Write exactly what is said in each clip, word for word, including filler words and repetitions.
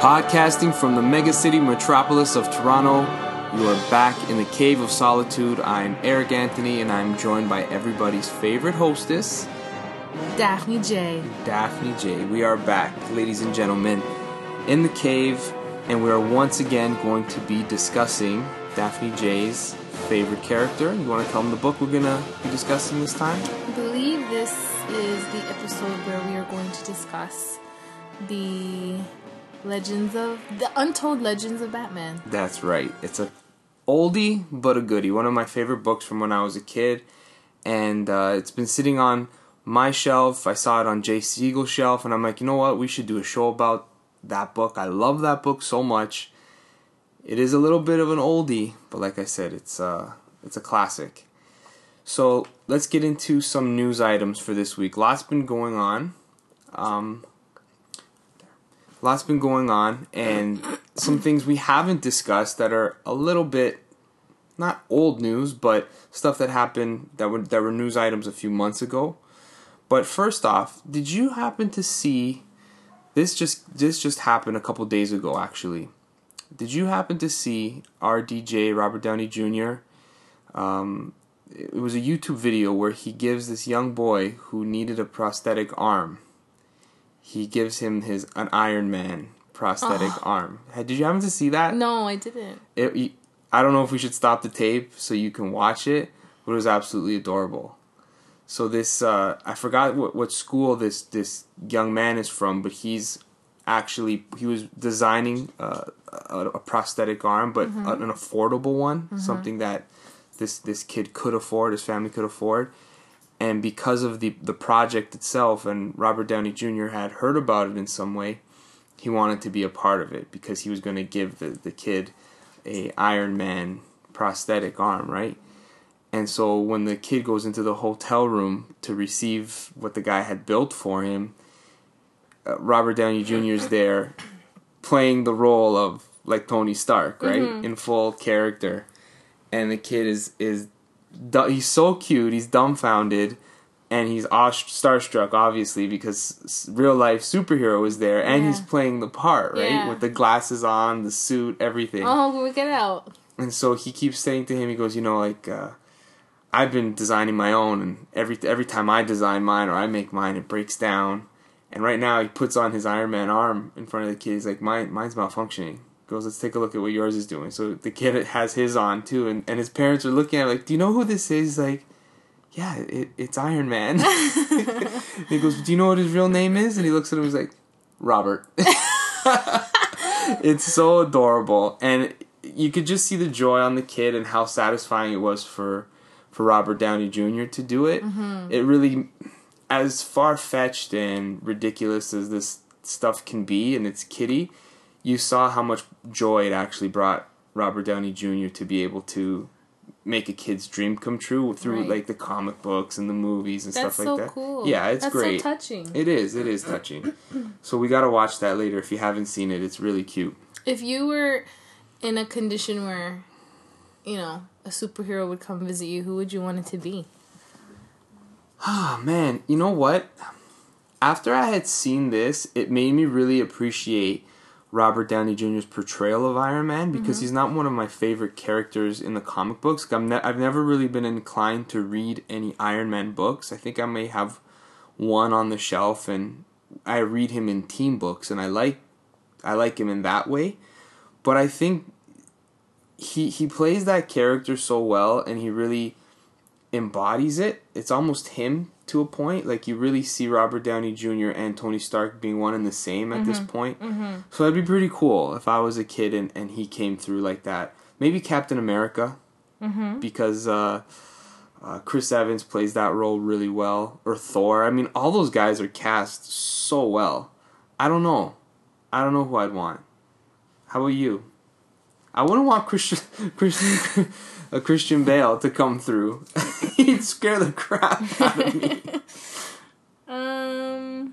Podcasting from the megacity metropolis of Toronto, you are back in the Cave of Solitude. I'm Eric Anthony, and I'm joined by everybody's favorite hostess, Daphne J. Daphne J. We are back, ladies and gentlemen, in the cave, and we are once again going to be discussing Daphne J's favorite character. You want to tell them the book we're going to be discussing this time? I believe this is the episode where we are going to discuss the legends of, the untold legends of Batman. That's right. It's a oldie but a goodie. One of my favorite books from when I was a kid, and uh, it's been sitting on my shelf. I saw it on Jay Siegel's shelf, and I'm like, you know what? We should do a show about that book. I love that book so much. It is a little bit of an oldie, but like I said, it's uh, it's a classic. So let's get into some news items for this week. Lots been going on. Um, lots been going on, and some things we haven't discussed that are a little bit, not old news, but stuff that happened that were that were news items a few months ago. But first off, did you happen to see this? Just this just happened a couple days ago, actually. Did you happen to see R D J, Robert Downey Junior? Um, it was a YouTube video where he gives this young boy who needed a prosthetic arm. He gives him his an Iron Man prosthetic oh. arm. Did you happen to see that? No, I didn't. It, I don't know if we should stop the tape so you can watch it, but it was absolutely adorable. So this, uh, I forgot what, what school this, this young man is from, but he's actually, he was designing uh, a, a prosthetic arm, but mm-hmm. an affordable one, mm-hmm. something that this this kid could afford, his family could afford. And because of the, the project itself, and Robert Downey Junior had heard about it in some way, he wanted to be a part of it because he was going to give the, the kid a Iron Man prosthetic arm, right? And so when the kid goes into the hotel room to receive what the guy had built for him, uh, Robert Downey Junior is there playing the role of like Tony Stark, right? Mm-hmm. In full character. And the kid is, is he's so cute, he's dumbfounded, and he's aw- starstruck, obviously, because real life superhero is there, and yeah. he's playing the part, right? Yeah. With the glasses on, the suit, everything. Oh, we get out. And so he keeps saying to him, he goes, you know, like, uh, I've been designing my own, and every every time I design mine or I make mine, it breaks down. And right now, he puts on his Iron Man arm in front of the kid. He's like, mine, mine's malfunctioning. He goes, let's take a look at what yours is doing. So the kid has his on, too, and, and his parents are looking at him like, do you know who this is? He's like, yeah, it, it's Iron Man. He goes, do you know what his real name is? And he looks at him, he's like, Robert. It's so adorable. And you could just see the joy on the kid and how satisfying it was for for Robert Downey Junior to do it. Mm-hmm. It really, as far-fetched and ridiculous as this stuff can be, and it's kiddie, you saw how much joy it actually brought Robert Downey Junior to be able to make a kid's dream come true through right. like the comic books and the movies and That's stuff so like that. Cool. Yeah, it's That's great. That's so touching. It is. It is touching. So we got to watch that later if you haven't seen it. It's really cute. If you were in a condition where, you know, a superhero would come visit you, who would you want it to be? Oh, man. You know what? After I had seen this, it made me really appreciate Robert Downey Junior's portrayal of Iron Man because mm-hmm. he's not one of my favorite characters in the comic books. I'm ne- I've never really been inclined to read any Iron Man books. I think I may have one on the shelf, and I read him in teen books, and I like I like him in that way. But I think he he plays that character so well, and he really embodies it. It's almost him to a point. Like, you really see Robert Downey Junior and Tony Stark being one and the same at mm-hmm. this point. Mm-hmm. So that'd be pretty cool if I was a kid and, and he came through like that. Maybe Captain America, mm-hmm. because uh, uh, Chris Evans plays that role really well. Or Thor. I mean, all those guys are cast so well. I don't know. I don't know who I'd want. How about you? I wouldn't want Christian Christian a Christian Bale to come through. He'd scare the crap out of me. Um,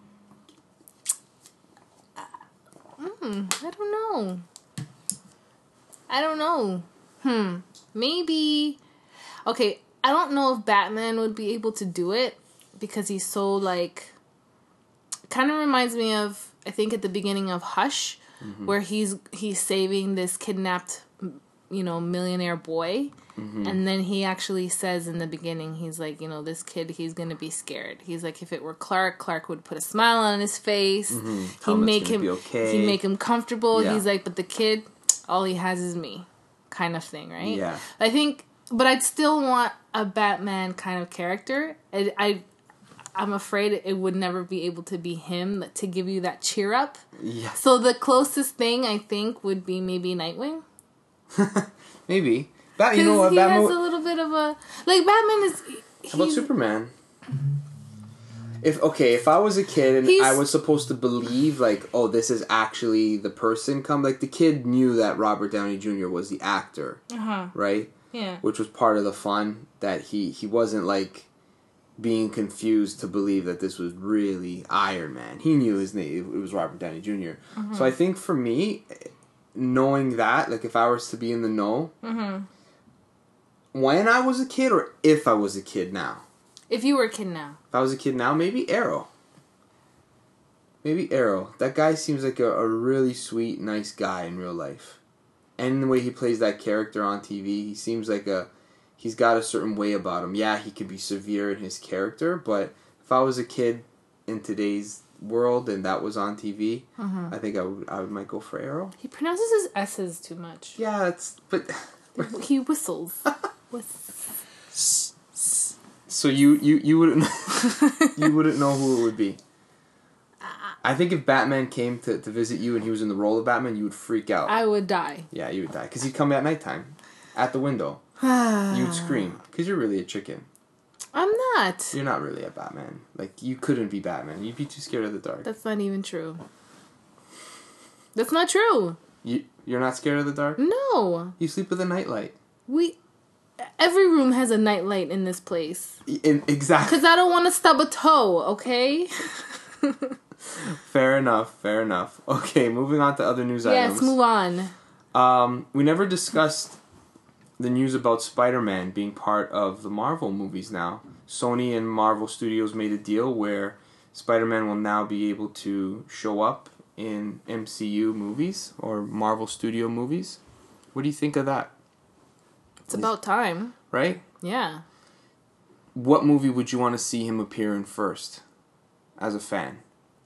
mm, I don't know. I don't know. Hmm. Maybe. Okay. I don't know if Batman would be able to do it because he's so like. Kind of reminds me of, I think at the beginning of Hush, mm-hmm. where he's he's saving this kidnapped, you know, millionaire boy. Mm-hmm. And then he actually says in the beginning, he's like, you know, this kid, he's going to be scared. He's like, if it were Clark, Clark would put a smile on his face. Mm-hmm. He'd make him, okay. he'd make him comfortable. Yeah. He's like, but the kid, all he has is me, kind of thing, right? Yeah. I think, but I'd still want a Batman kind of character. I, I I'm afraid it would never be able to be him to give you that cheer up. Yeah. So the closest thing I think would be maybe Nightwing. Maybe. That, you know what? He Batman has a little bit of a like Batman is. How about Superman? If okay, if I was a kid and I was supposed to believe like, oh, this is actually the person come, like the kid knew that Robert Downey Junior was the actor, uh-huh. right? Yeah. Which was part of the fun, that he he wasn't like being confused to believe that this was really Iron Man. He knew his name, it was Robert Downey Junior Uh-huh. So I think for me, knowing that, like if I was to be in the know. Uh-huh. When I was a kid, or if I was a kid now? If you were a kid now. If I was a kid now, maybe Arrow. Maybe Arrow. That guy seems like a, a really sweet, nice guy in real life. And the way he plays that character on T V, he seems like a... He's got a certain way about him. Yeah, he could be severe in his character, but if I was a kid in today's world and that was on T V, uh-huh. I think I would I would might go for Arrow. He pronounces his S's too much. Yeah, it's... But... He whistles. So you, you, you wouldn't you wouldn't know who it would be. I think if Batman came to, to visit you and he was in the role of Batman, you would freak out. I would die. Yeah, you would die because he'd come at nighttime, at the window. You'd scream because you're really a chicken. I'm not. You're not really a Batman. Like you couldn't be Batman. You'd be too scared of the dark. That's not even true. That's not true. You you're not scared of the dark? No. You sleep with a nightlight. We. Every room has a nightlight in this place. In, exactly. Because I don't want to stub a toe, okay? Fair enough, fair enough. Okay, moving on to other news yes, items. Yes, move on. Um, we never discussed the news about Spider-Man being part of the Marvel movies now. Sony and Marvel Studios made a deal where Spider-Man will now be able to show up in M C U movies or Marvel Studio movies. What do you think of that? It's about time. Right? Yeah. What movie would you want to see him appear in first as a fan?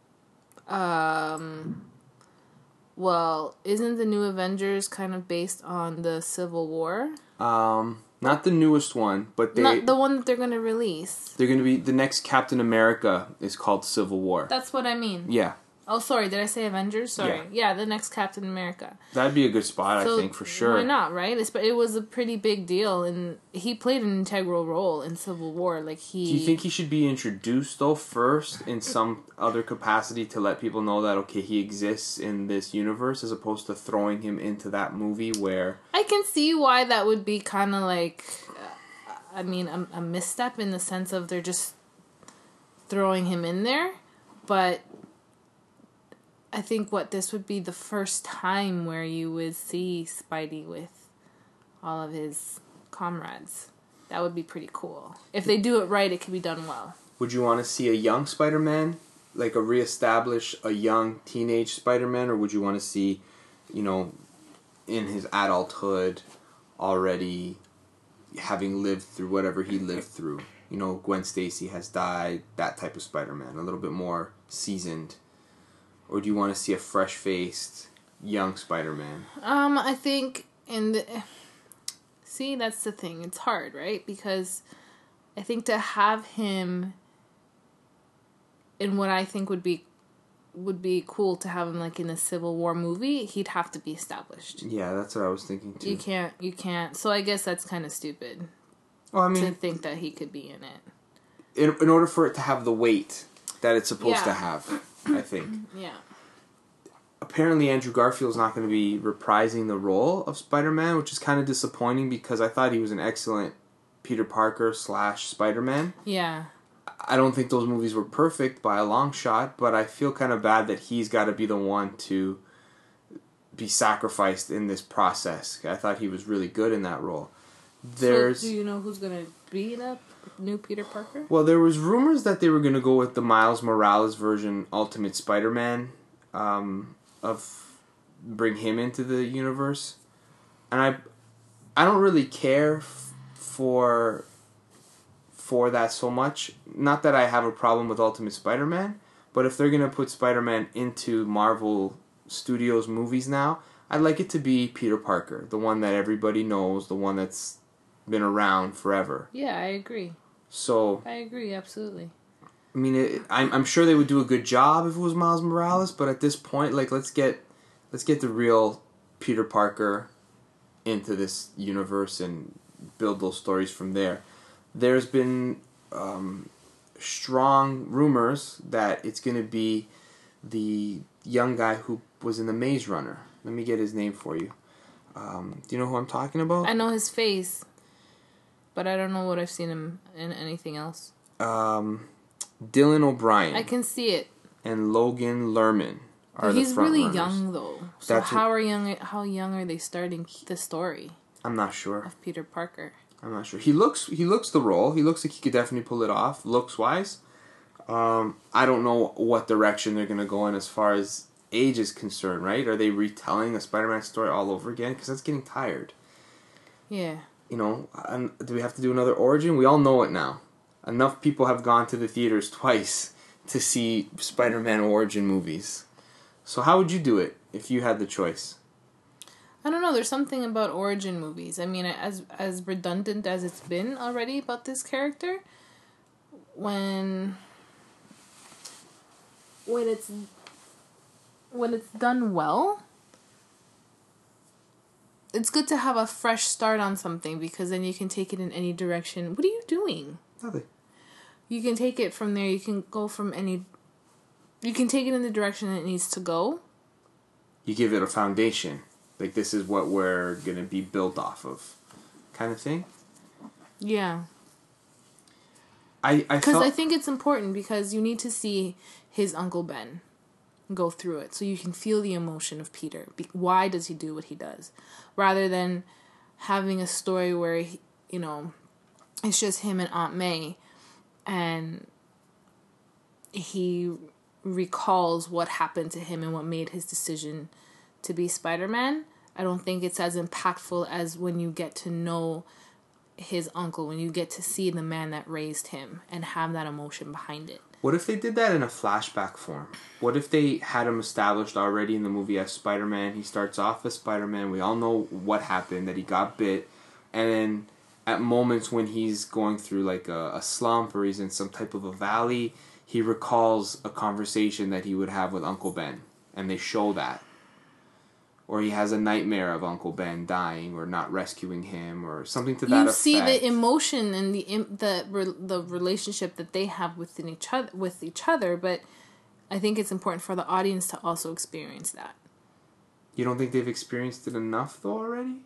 Um, well, isn't the new Avengers kind of based on the Civil War? Um, not the newest one, but they... Not the one that they're going to release. They're going to be... The next Captain America is called Civil War. That's what I mean. Yeah. Oh, sorry. Did I say Avengers? Sorry. Yeah, yeah the next Captain America. That'd be a good spot, so, I think, for sure. Why not, right? It's, it was a pretty big deal, and he played an integral role in Civil War. Like he. Do you think he should be introduced, though, first in some other capacity to let people know that, okay, he exists in this universe, as opposed to throwing him into that movie where... I can see why that would be kind of like, uh, I mean, a, a misstep in the sense of they're just throwing him in there, but... I think what this would be the first time where you would see Spidey with all of his comrades. That would be pretty cool. If they do it right, it could be done well. Would you want to see a young Spider-Man? Like a reestablish a young teenage Spider-Man? Or would you want to see, you know, in his adulthood already having lived through whatever he lived through? You know, Gwen Stacy has died, that type of Spider-Man. A little bit more seasoned. Or do you want to see a fresh-faced, young Spider-Man? Um, I think in the... See, that's the thing. It's hard, right? Because I think to have him in what I think would be would be cool to have him like in a Civil War movie, he'd have to be established. Yeah, that's what I was thinking too. You can't, you can't. So I guess that's kind of stupid. Well, I mean, to think that he could be in it. In, in order for it to have the weight that it's supposed yeah. to have, I think. Yeah. Apparently, Andrew Garfield's not going to be reprising the role of Spider-Man, which is kind of disappointing because I thought he was an excellent Peter Parker slash Spider-Man. Yeah. I don't think those movies were perfect by a long shot, but I feel kind of bad that he's got to be the one to be sacrificed in this process. I thought he was really good in that role. There's, so, do you know who's going to be in a new Peter Parker? Well, there was rumors that they were going to go with the Miles Morales version Ultimate Spider-Man um, of bring him into the universe. And I I don't really care f- for for that so much. Not that I have a problem with Ultimate Spider-Man, but if they're going to put Spider-Man into Marvel Studios movies now, I'd like it to be Peter Parker, the one that everybody knows, the one that's been around forever. Yeah, I agree. So I agree, absolutely. I mean, it, I'm I'm sure they would do a good job if it was Miles Morales, but at this point, like let's get let's get the real Peter Parker into this universe and build those stories from there. There's been um, strong rumors that it's going to be the young guy who was in the Maze Runner. Let me get his name for you. Um, do you know who I'm talking about? I know his face, but I don't know what I've seen him in anything else. Um, Dylan O'Brien. I can see it. And Logan Lerman are He's the front really runners. young though. So That's how what, are young? How young are they starting the story I'm not sure. of Peter Parker? I'm not sure. He looks he looks the role. He looks like he could definitely pull it off, looks wise. Um, I don't know what direction they're gonna go in as far as age is concerned. Right? Are they retelling a Spider-Man story all over again? Because that's getting tired. Yeah. You know, and do we have to do another origin? We all know it now. Enough people have gone to the theaters twice to see Spider-Man origin movies. So how would you do it if you had the choice? I don't know. There's something about origin movies. I mean, as as redundant as it's been already about this character, when when it's when it's done well, it's good to have a fresh start on something because then you can take it in any direction. What are you doing? Nothing. You can take it from there. You can go from any. You can take it in the direction it needs to go. You give it a foundation. Like, this is what we're going to be built off of. Kind of thing? Yeah. I I Because felt... I think it's important because you need to see his Uncle Ben go through it so you can feel the emotion of Peter. Be- why does he do what he does? Rather than having a story where, he, you know, it's just him and Aunt May and he recalls what happened to him and what made his decision to be Spider-Man. I don't think it's as impactful as when you get to know his uncle, when you get to see the man that raised him and have that emotion behind it. What if they did that in a flashback form? What if they had him established already in the movie as Spider-Man? He starts off as Spider-Man. We all know what happened, that he got bit. And then at moments when he's going through like a, a slump or he's in some type of a valley, he recalls a conversation that he would have with Uncle Ben. And they show that. Or he has a nightmare of Uncle Ben dying or not rescuing him or something to that you effect. see the emotion and the the the relationship that they have within each other with each other, but I think it's important for the audience to also experience that. You don't think they've experienced it enough though already?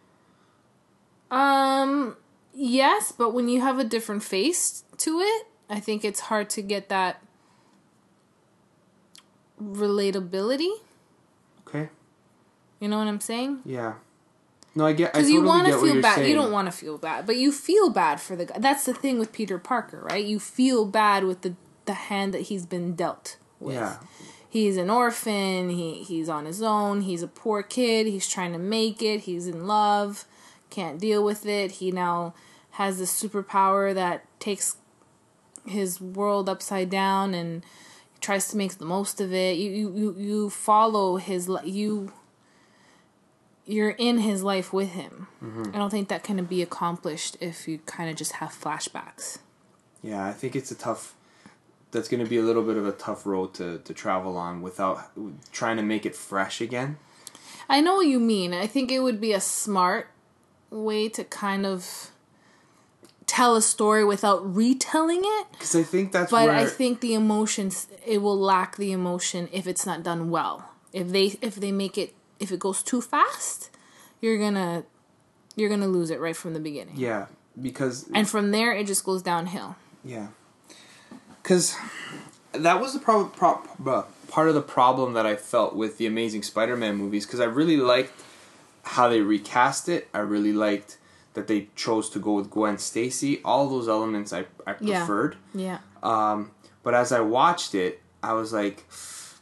Um yes, but when you have a different face to it, I think it's hard to get that relatability. Okay. You know what I'm saying? Yeah. No, I get. I Because totally you want to get what feel you're bad. saying. You don't want to feel bad, but you feel bad for the guy. That's the thing with Peter Parker, right? You feel bad with the, the hand that he's been dealt with. Yeah. He's an orphan. He he's on his own. He's a poor kid. He's trying to make it. He's in love. Can't deal with it. He now has this superpower that takes his world upside down and tries to make the most of it. You you you, you follow his you. You're in his life with him. Mm-hmm. I don't think that can be accomplished if you kind of just have flashbacks. Yeah, I think it's a tough... That's going to be a little bit of a tough road to, to travel on without trying to make it fresh again. I know what you mean. I think it would be a smart way to kind of tell a story without retelling it. Because I think that's but where... I think the emotions, it will lack the emotion if it's not done well. If they if they make it... If it goes too fast, you're gonna you're gonna lose it right from the beginning. Yeah, because... And from there, it just goes downhill. Yeah. Because that was the pro- pro- part of the problem that I felt with the Amazing Spider-Man movies, because I really liked how they recast it. I really liked that they chose to go with Gwen Stacy. All those elements I, I preferred. Yeah. Um, but as I watched it, I was like...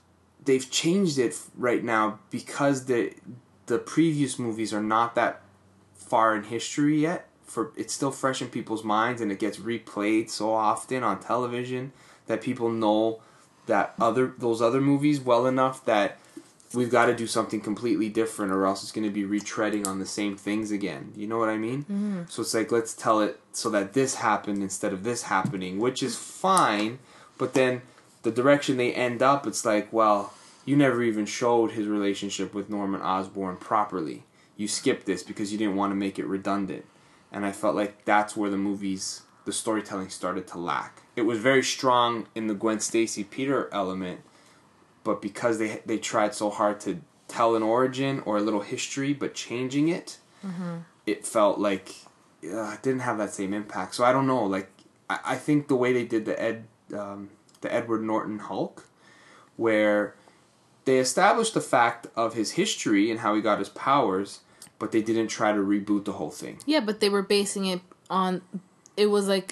they've changed it right now because the the previous movies are not that far in history yet. For it's still fresh in people's minds, and it gets replayed so often on television that people know that other those other movies well enough that we've got to do something completely different, or else it's going to be retreading on the same things again. You know what I mean? Mm-hmm. So it's like, let's tell it so that this happened instead of this happening, which is fine, but then the direction they end up, it's like, well, you never even showed his relationship with Norman Osborn properly. You skipped this because you didn't want to make it redundant. And I felt like that's where the movies, the storytelling started to lack. It was very strong in the Gwen Stacy Peter element, but because they they tried so hard to tell an origin or a little history, but changing it, mm-hmm. it felt like uh, it didn't have that same impact. So I don't know. Like I, I think the way they did the Ed um, the Edward Norton Hulk, where they established the fact of his history and how he got his powers, but they didn't try to reboot the whole thing. Yeah, but they were basing it on. It was like,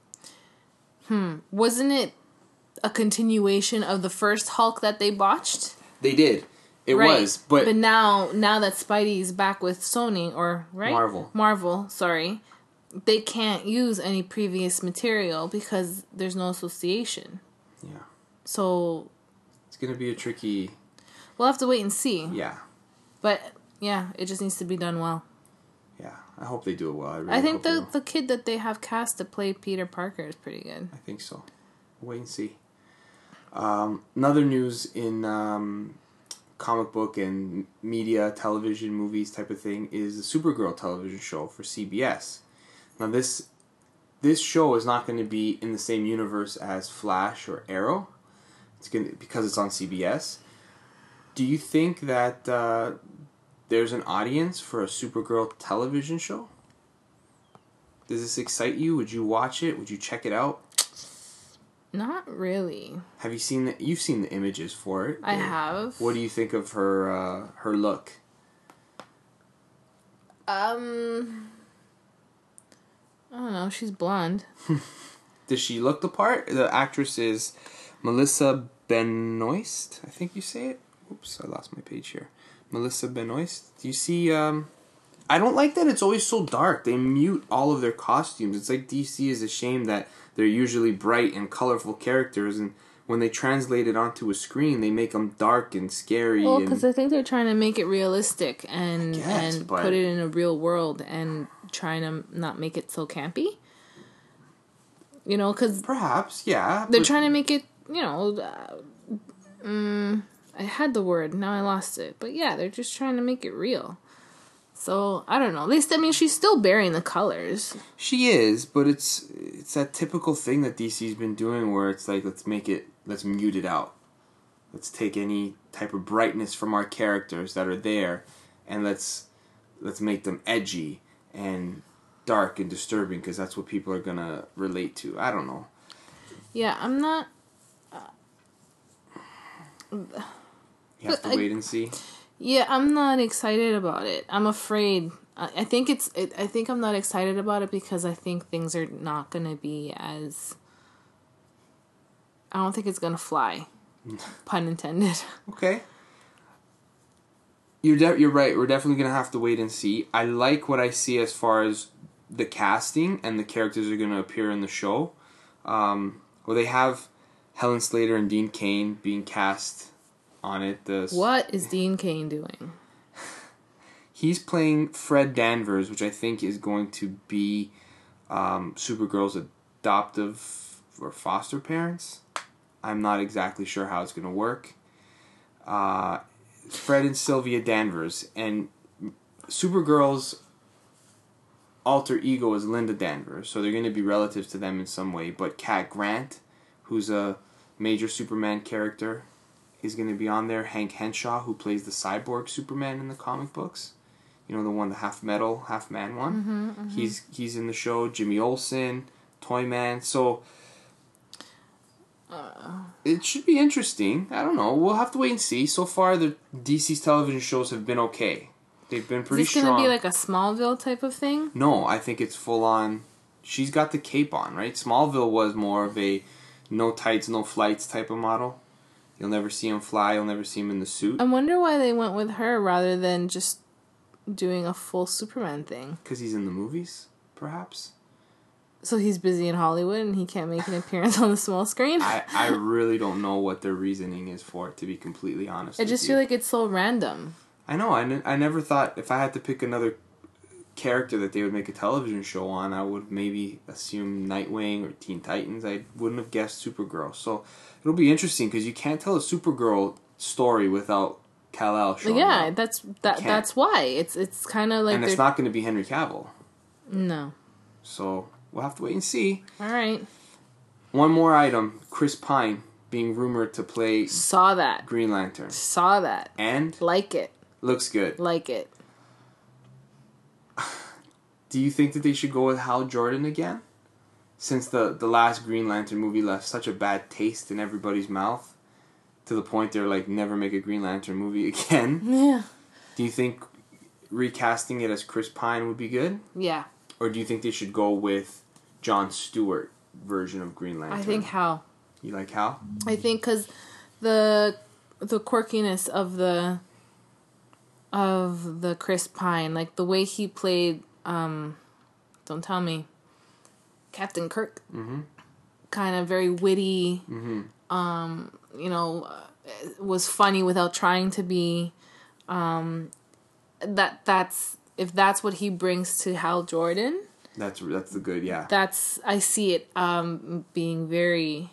hmm, wasn't it a continuation of the first Hulk that they botched? They did. It right. was, but but now now that Spidey's back with Sony or right Marvel, Marvel, sorry, they can't use any previous material because there's no association. Yeah. So it's gonna be a tricky. We'll have to wait and see. Yeah. But yeah, it just needs to be done well. Yeah, I hope they do it well. I, really I think the the the kid that they have cast to play Peter Parker is pretty good. I think so. Wait and see. Um, another news in um, comic book and media, television, movies type of thing is the Supergirl television show for C B S. Now this this show is not going to be in the same universe as Flash or Arrow. It's going to, because it's on C B S. Do you think that uh, there's an audience for a Supergirl television show? Does this excite you? Would you watch it? Would you check it out? Not really. Have you seen the, you've seen the images for it? I have. What do you think of her uh, her look? Um I don't know, she's blonde. Does she look the part? The actress is Melissa Benoist, I think you say it. Oops, I lost my page here. Melissa Benoist. Do you see um I don't like that it's always so dark. They mute all of their costumes. It's like D C is ashamed that they're usually bright and colorful characters, and when they translate it onto a screen, they make them dark and scary. Well, because I think they're trying to make it realistic and guess, and but... put it in a real world and trying to not make it so campy. You know, because perhaps, yeah, they're but... trying to make it. You know, uh, um, I had the word, now I lost it, but yeah, they're just trying to make it real. So, I don't know. At least, I mean, she's still bearing the colors. She is, but it's it's that typical thing that D C's been doing where it's like, let's make it, let's mute it out. Let's take any type of brightness from our characters that are there, and let's let's make them edgy and dark and disturbing, because that's what people are going to relate to. I don't know. Yeah, I'm not... Uh, you have to I, wait and see. Yeah, I'm not excited about it. I'm afraid. I, I think it's. It, I think I'm not excited about it because I think things are not going to be as. I don't think it's going to fly. Pun intended. Okay. You're de- you're right. We're definitely going to have to wait and see. I like what I see as far as the casting and the characters are going to appear in the show. Um, well, they have Helen Slater and Dean Cain being cast on it. The what is Dean Cain doing? He's playing Fred Danvers, which I think is going to be um, Supergirl's adoptive or foster parents. I'm not exactly sure how it's going to work. Uh, Fred and Sylvia Danvers, and Supergirl's alter ego is Linda Danvers, so they're going to be relatives to them in some way. But Cat Grant, who's a major Superman character, is going to be on there. Hank Henshaw, who plays the cyborg Superman in the comic books, you know, the one, the half metal, half man one. Mm-hmm, mm-hmm. He's he's in the show. Jimmy Olsen, Toyman. So uh, it should be interesting. I don't know. We'll have to wait and see. So far, the D C's television shows have been okay. They've been pretty strong. Is this going to be like a Smallville type of thing? No, I think it's full on. She's got the cape on, right? Smallville was more of a no tights, no flights type of model. You'll never see him fly. You'll never see him in the suit. I wonder why they went with her rather than just doing a full Superman thing. Because he's in the movies, perhaps. So he's busy in Hollywood and he can't make an appearance on the small screen? I, I really don't know what their reasoning is for it, to be completely honest. I just feel like it's so random. I know. I, n- I never thought if I had to pick another character that they would make a television show on, I would maybe assume Nightwing or Teen Titans. I wouldn't have guessed Supergirl. So it'll be interesting because you can't tell a Supergirl story without Kal-El showing Yeah, up. that's that. That's why it's it's kind of like and it's not going to be Henry Cavill. No. So we'll have to wait and see. All right. One more item: Chris Pine being rumored to play Saw that. Green Lantern. Saw that. And like it. Looks good. Like it. Do you think that they should go with Hal Jordan again? Since the, the last Green Lantern movie left such a bad taste in everybody's mouth, to the point they're like, never make a Green Lantern movie again. Yeah. Do you think recasting it as Chris Pine would be good? Yeah. Or do you think they should go with Jon Stewart version of Green Lantern? I think Hal. You like Hal? I think because the the quirkiness of the of the Chris Pine, like the way he played. Um, don't tell me. Captain Kirk. Mm-hmm. Kind of very witty. Mm-hmm. Um, you know, uh, was funny without trying to be. Um, that that's if that's what he brings to Hal Jordan. That's that's the good, yeah. That's I see it um being very.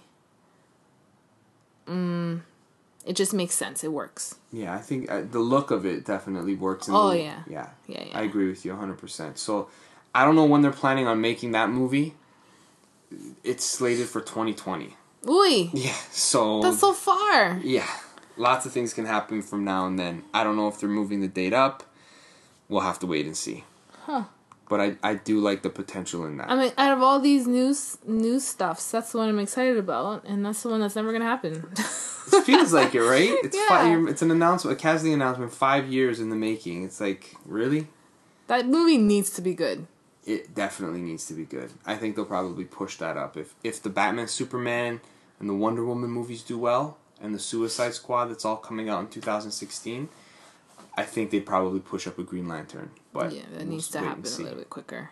Um, it just makes sense. It works. Yeah, I think uh, the look of it definitely works. In Oh, the, yeah. yeah. Yeah, yeah. I agree with you one hundred percent. So, I don't know when they're planning on making that movie. It's slated for twenty twenty. Ooh. Yeah, so... That's so far. Yeah. Lots of things can happen from now and then. I don't know if they're moving the date up. We'll have to wait and see. Huh. But I, I do like the potential in that. I mean, out of all these news news stuffs, that's the one I'm excited about, and that's the one that's never gonna happen. It feels like it, right? It's Yeah. five, it's an announcement, a casting announcement, five years in the making. It's like, really? That movie needs to be good. It definitely needs to be good. I think they'll probably push that up. If if the Batman, Superman, and the Wonder Woman movies do well, and the Suicide Squad that's all coming out in two thousand sixteen, I think they'd probably push up a Green Lantern. But Yeah, that we'll needs to wait happen and a see. little bit quicker.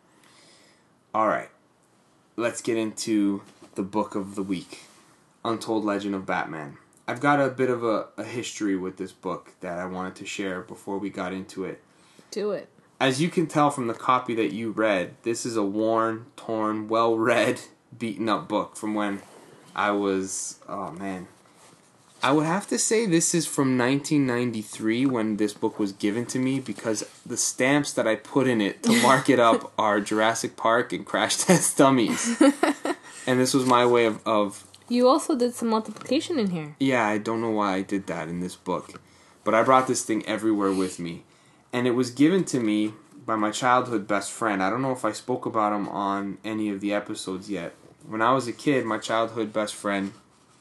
All right. Let's get into the book of the week, Untold Legend of Batman. I've got a bit of a, a history with this book that I wanted to share before we got into it. Do it. As you can tell from the copy that you read, this is a worn, torn, well-read, beaten-up book from when I was... Oh, man. I would have to say this is from nineteen ninety-three when this book was given to me, because the stamps that I put in it to mark it up are Jurassic Park and Crash Test Dummies. And this was my way of, of... You also did some multiplication in here. Yeah, I don't know why I did that in this book. But I brought this thing everywhere with me. And it was given to me by my childhood best friend. I don't know if I spoke about him on any of the episodes yet. When I was a kid, my childhood best friend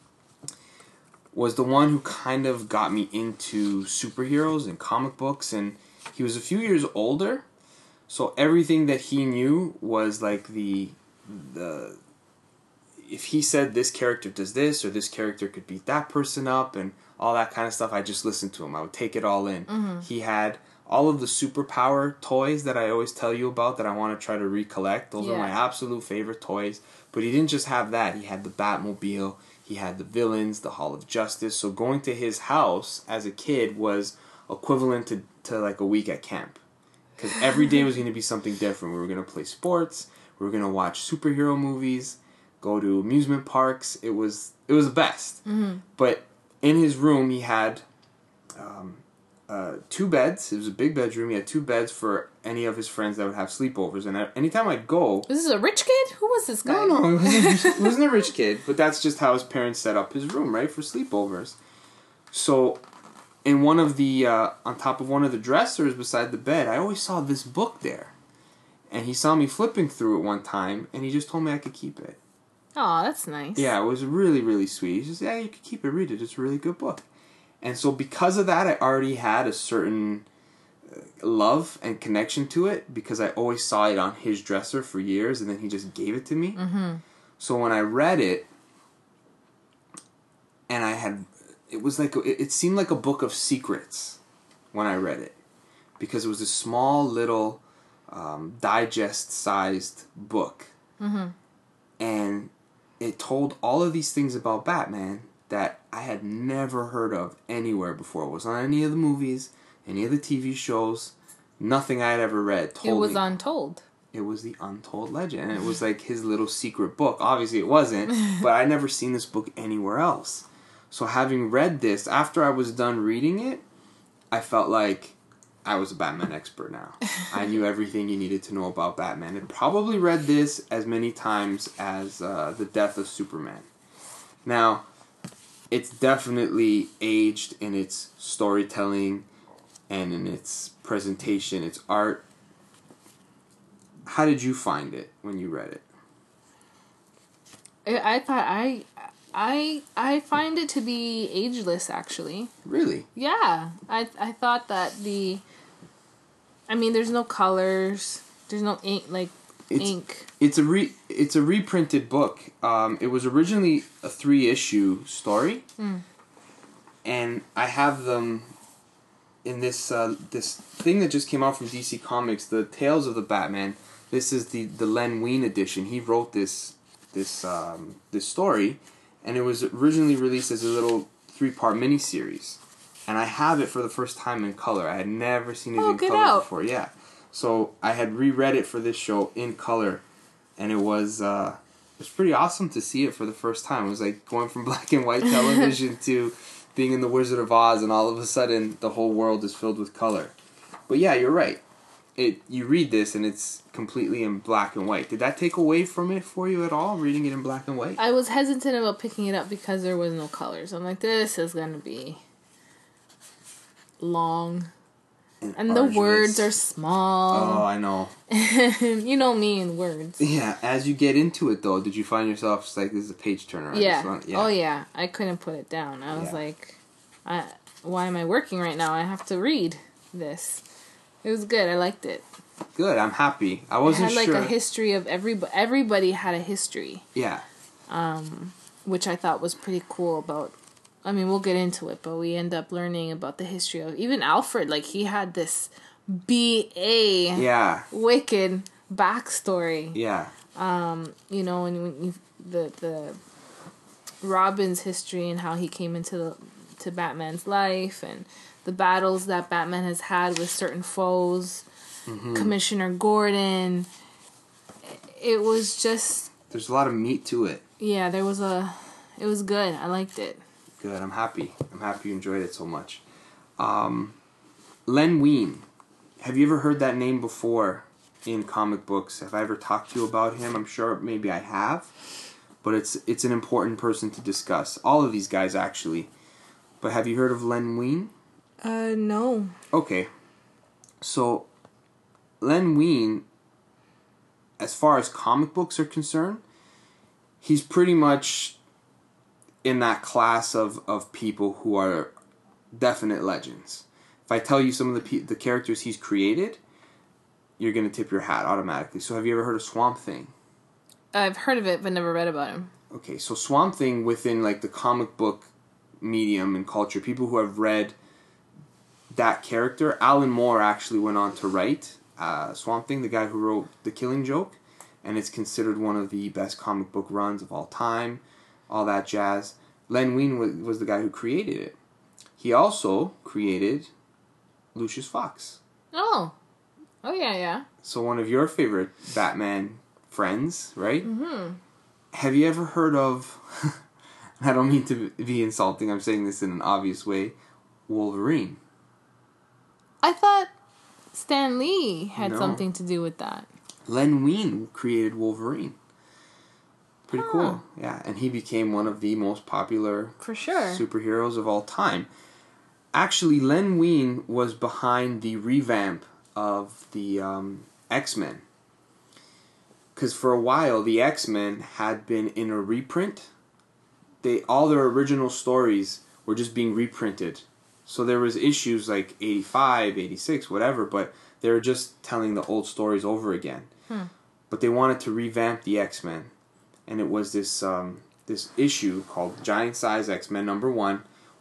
was the one who kind of got me into superheroes and comic books. And he was a few years older. So everything that he knew was like the... the if he said this character does this or this character could beat that person up and all that kind of stuff, I just listened to him. I would take it all in. Mm-hmm. He had all of the superpower toys that I always tell you about that I want to try to recollect. Those Yeah. are my absolute favorite toys. But he didn't just have that. He had the Batmobile. He had the villains, the Hall of Justice. So going to his house as a kid was equivalent to, to like a week at camp. Because every day was going to be something different. We were going to play sports. We were going to watch superhero movies. Go to amusement parks. It was it was the best. Mm-hmm. But in his room, he had um, uh, two beds. It was a big bedroom. He had two beds for any of his friends that would have sleepovers. And I, anytime I'd go... This is a rich kid? Who was this guy? No, no. It wasn't, it wasn't a rich kid. But that's just how his parents set up his room, right? For sleepovers. So in one of the... Uh, on top of one of the dressers beside the bed, I always saw this book there. And he saw me flipping through it one time. And he just told me I could keep it. Oh, that's nice. Yeah, it was really, really sweet. He just, yeah, you can keep it, read it. It's a really good book. And so because of that, I already had a certain love and connection to it because I always saw it on his dresser for years, and then he just gave it to me. Mm-hmm. So when I read it, and I had it was like, it, it seemed like a book of secrets when I read it. Because it was a small little um, digest-sized book. Mm-hmm. And it told all of these things about Batman that I had never heard of anywhere before. It wasn't on any of the movies, any of the T V shows, nothing I had ever read told It was me. untold. It was the Untold Legend. And it was like his little secret book. Obviously it wasn't, but I'd never seen this book anywhere else. So having read this, after I was done reading it, I felt like I was a Batman expert now. I knew everything you needed to know about Batman. And probably read this as many times as uh, The Death of Superman. Now, it's definitely aged in its storytelling and in its presentation, its art. How did you find it when you read it? I, I thought I, I, I find it to be ageless. Actually, Really? yeah. I I thought that the. I mean, there's no colors. There's no ink, like It's, ink. It's a re it's a reprinted book. Um, it was originally a three issue story, Mm. and I have them in this uh, this thing that just came out from D C Comics, the Tales of the Batman. This is the, the Len Wein edition. He wrote this this um, this story, and it was originally released as a little three part miniseries. And I have it for the first time in color. I had never seen it Oh, in get color out. before. Yeah, so I had reread it for this show in color, and it was uh, it was pretty awesome to see it for the first time. It was like going from black and white television to being in the Wizard of Oz, and all of a sudden the whole world is filled with color. But yeah, you're right. It you read this and it's completely in black and white. Did that take away from it for you at all, reading it in black and white? I was hesitant about picking it up because there was no colors. I'm like, this is gonna be long, And, and the arduous. words are small. Oh, I know. You know me and words. Yeah, as you get into it though, did you find yourself just like, this is a page turner? I Yeah. just want- Oh yeah. I couldn't put it down. I was Yeah. like, I, why am I working right now? I have to read this. It was good. I liked it. Good, I'm happy. I It wasn't had like sure. a history of every everybody had a history, Yeah. which I thought was pretty cool about. I mean, we'll get into it, but we end up learning about the history of even Alfred. Like, he had this B A Yeah. wicked backstory. Yeah. You know, and when you the the Robin's history and how he came into the to Batman's life and the battles that Batman has had with certain foes, Mm-hmm. Commissioner Gordon. It was just, There's a lot of meat to it. yeah, there was a, it was good. I liked it. Good, I'm happy. I'm happy you enjoyed it so much. Um, Len Wein. Have you ever heard that name before in comic books? Have I ever talked to you about him? I'm sure maybe I have. But it's it's an important person to discuss. All of these guys, actually. But have you heard of Len Wein? Uh, no. Okay. So, Len Wein, as far as comic books are concerned, he's pretty much in that class of, of people who are definite legends. If I tell you some of the pe- the characters he's created, you're going to tip your hat automatically. So have you ever heard of Swamp Thing? I've heard of it, but never read about him. Okay, so Swamp Thing within like the comic book medium and culture, people who have read that character, Alan Moore actually went on to write uh, Swamp Thing, the guy who wrote The Killing Joke, and it's considered one of the best comic book runs of all time, all that jazz. Len Wein was, was the guy who created it. He also created Lucius Fox. Oh. Oh, yeah, yeah. So one of your favorite Batman friends, right? Mm-hmm. Have you ever heard of, I don't mean to be insulting, I'm saying this in an obvious way, Wolverine? I thought Stan Lee had No. something to do with that. Len Wein created Wolverine. Pretty Huh. cool. Yeah, and he became one of the most popular For sure. superheroes of all time. Actually, Len Wein was behind the revamp of the um, X-Men. Because for a while, the X-Men had been in a reprint. They all their original stories were just being reprinted. So there was issues like eighty-five, eighty-six, whatever, but they were just telling the old stories over again. Hmm. But they wanted to revamp the X-Men. And it was this um, this issue called Giant Size X-Men number one,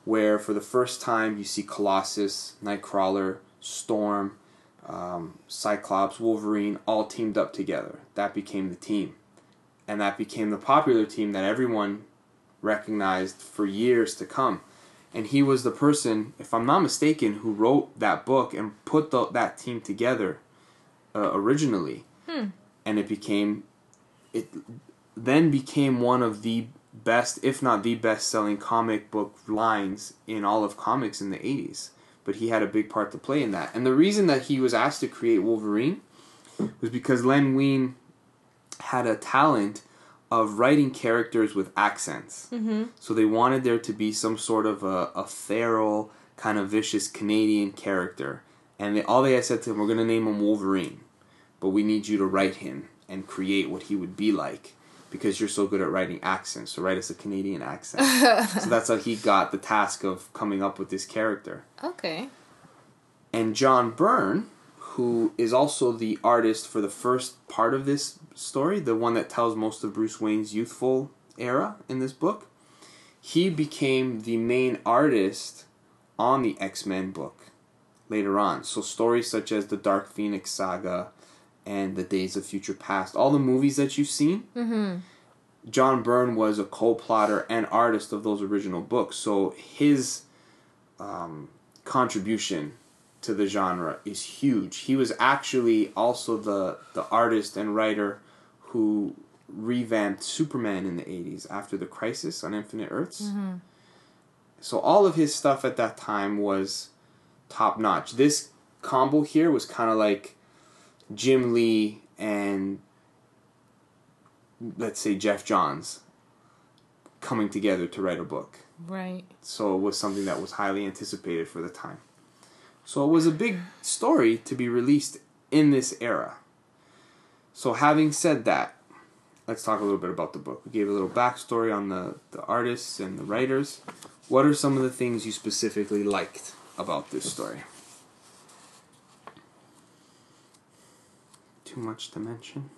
where for the first time you see Colossus, Nightcrawler, Storm, um, Cyclops, Wolverine all teamed up together. That became the team. And that became the popular team that everyone recognized for years to come. And he was the person, if I'm not mistaken, who wrote that book and put the, that team together uh, originally. Hmm. And it became, it then became one of the best, if not the best-selling comic book lines in all of comics in the eighties. But he had a big part to play in that. And the reason that he was asked to create Wolverine was because Len Wein had a talent of writing characters with accents. Mm-hmm. So they wanted there to be some sort of a, a feral, kind of vicious Canadian character. And they, all they had said to him, we're going to name him Wolverine, but we need you to write him and create what he would be like because you're so good at writing accents. So write us a Canadian accent. So that's how he got the task of coming up with this character. Okay. And John Byrne, who is also the artist for the first part of this story, the one that tells most of Bruce Wayne's youthful era in this book, he became the main artist on the X-Men book later on. So stories such as the Dark Phoenix saga and the Days of Future Past, all the movies that you've seen, mm-hmm. John Byrne was a co-plotter and artist of those original books. So his um, contribution to the genre is huge. He was actually also the, the artist and writer who revamped Superman in the eighties after the Crisis on Infinite Earths. Mm-hmm. So all of his stuff at that time was top-notch. This combo here was kind of like Jim Lee and, let's say, Jeff Johns coming together to write a book. Right. So it was something that was highly anticipated for the time. So it was a big story to be released in this era. So having said that, let's talk a little bit about the book. We gave a little backstory on the, the artists and the writers. What are some of the things you specifically liked about this story? Too much to mention?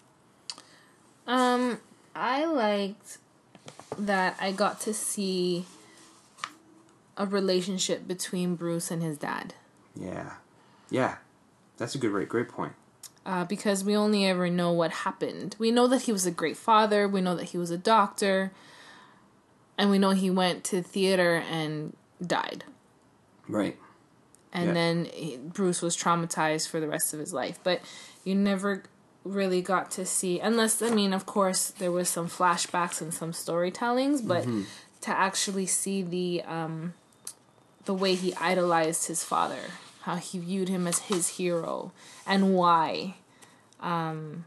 Um, I liked that I got to see a relationship between Bruce and his dad. Yeah. Yeah. That's a good rate. Great point. Uh, because we only ever know what happened. We know that he was a great father. We know that he was a doctor. And we know he went to theater and died. Right. And yeah. then he, Bruce was traumatized for the rest of his life. But you never really got to see, unless, I mean, of course, there was some flashbacks and some storytellings, but mm-hmm. to actually see the um, the way he idolized his father, how he viewed him as his hero, and why. Um,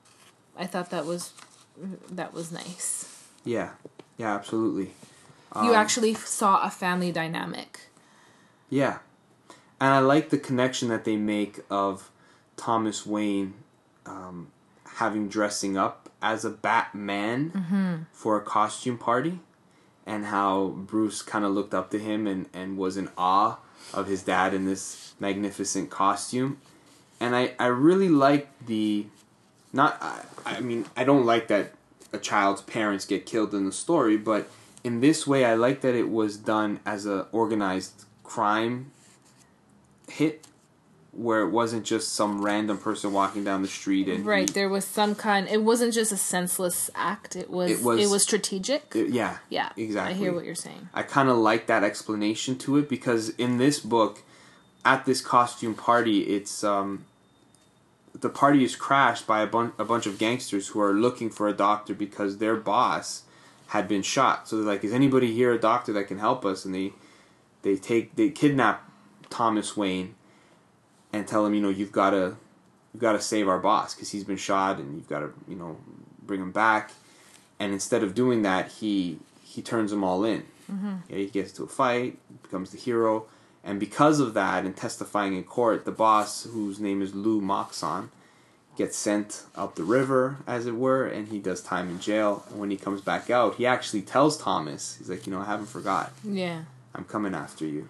I thought that was that was nice. Yeah, yeah, absolutely. You um, actually saw a family dynamic. Yeah, and I like the connection that they make of Thomas Wayne um, having dressing up as a Batman mm-hmm. for a costume party, and how Bruce kind of looked up to him and, and was in awe of his dad in this magnificent costume. And I, I really like the... Not, I, I mean, I don't like that a child's parents get killed in the story, but in this way, I like that it was done as a organized crime hit, where it wasn't just some random person walking down the street and right. He, there was some kind. It wasn't just a senseless act. It was. It was, it was strategic. It, yeah. Yeah. Exactly. I hear what you're saying. I kind of like that explanation to it, because in this book, at this costume party, it's um, the party is crashed by a bunch a bunch of gangsters who are looking for a doctor because their boss had been shot. So they're like, "Is anybody here a doctor that can help us?" And they they take they kidnap Thomas Wayne and tell him, you know, you've got to you've got to save our boss because he's been shot, and you've got to, you know, bring him back. And instead of doing that, he he turns them all in. Mm-hmm. Yeah, he gets into a fight, becomes the hero, and because of that, and testifying in court, the boss, whose name is Lou Moxon, gets sent up the river, as it were, and he does time in jail. And when he comes back out, he actually tells Thomas, he's like, you know, I haven't forgot. Yeah. I'm coming after you.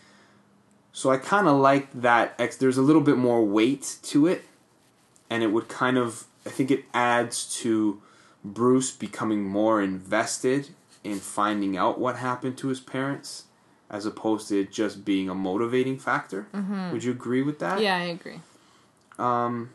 So I kind of like that. Ex- there's a little bit more weight to it, and it would kind of, I think it adds to Bruce becoming more invested in finding out what happened to his parents, as opposed to it just being a motivating factor. Mm-hmm. Would you agree with that? Yeah, I agree. Um,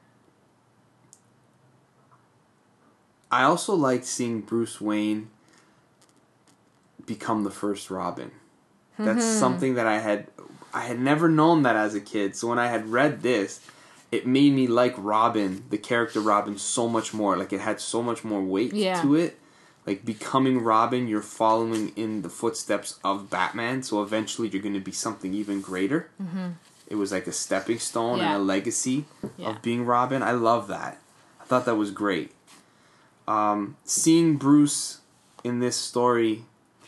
I also liked seeing Bruce Wayne become the first Robin. That's mm-hmm. something that I had I had never known that as a kid. So when I had read this, it made me like Robin, the character Robin, so much more. Like, it had so much more weight yeah. to it. Like, becoming Robin, you're following in the footsteps of Batman, so eventually you're going to be something even greater. Mm-hmm. It was like a stepping stone yeah. and a legacy yeah. of being Robin. I love that. I thought that was great. Um, seeing Bruce in this story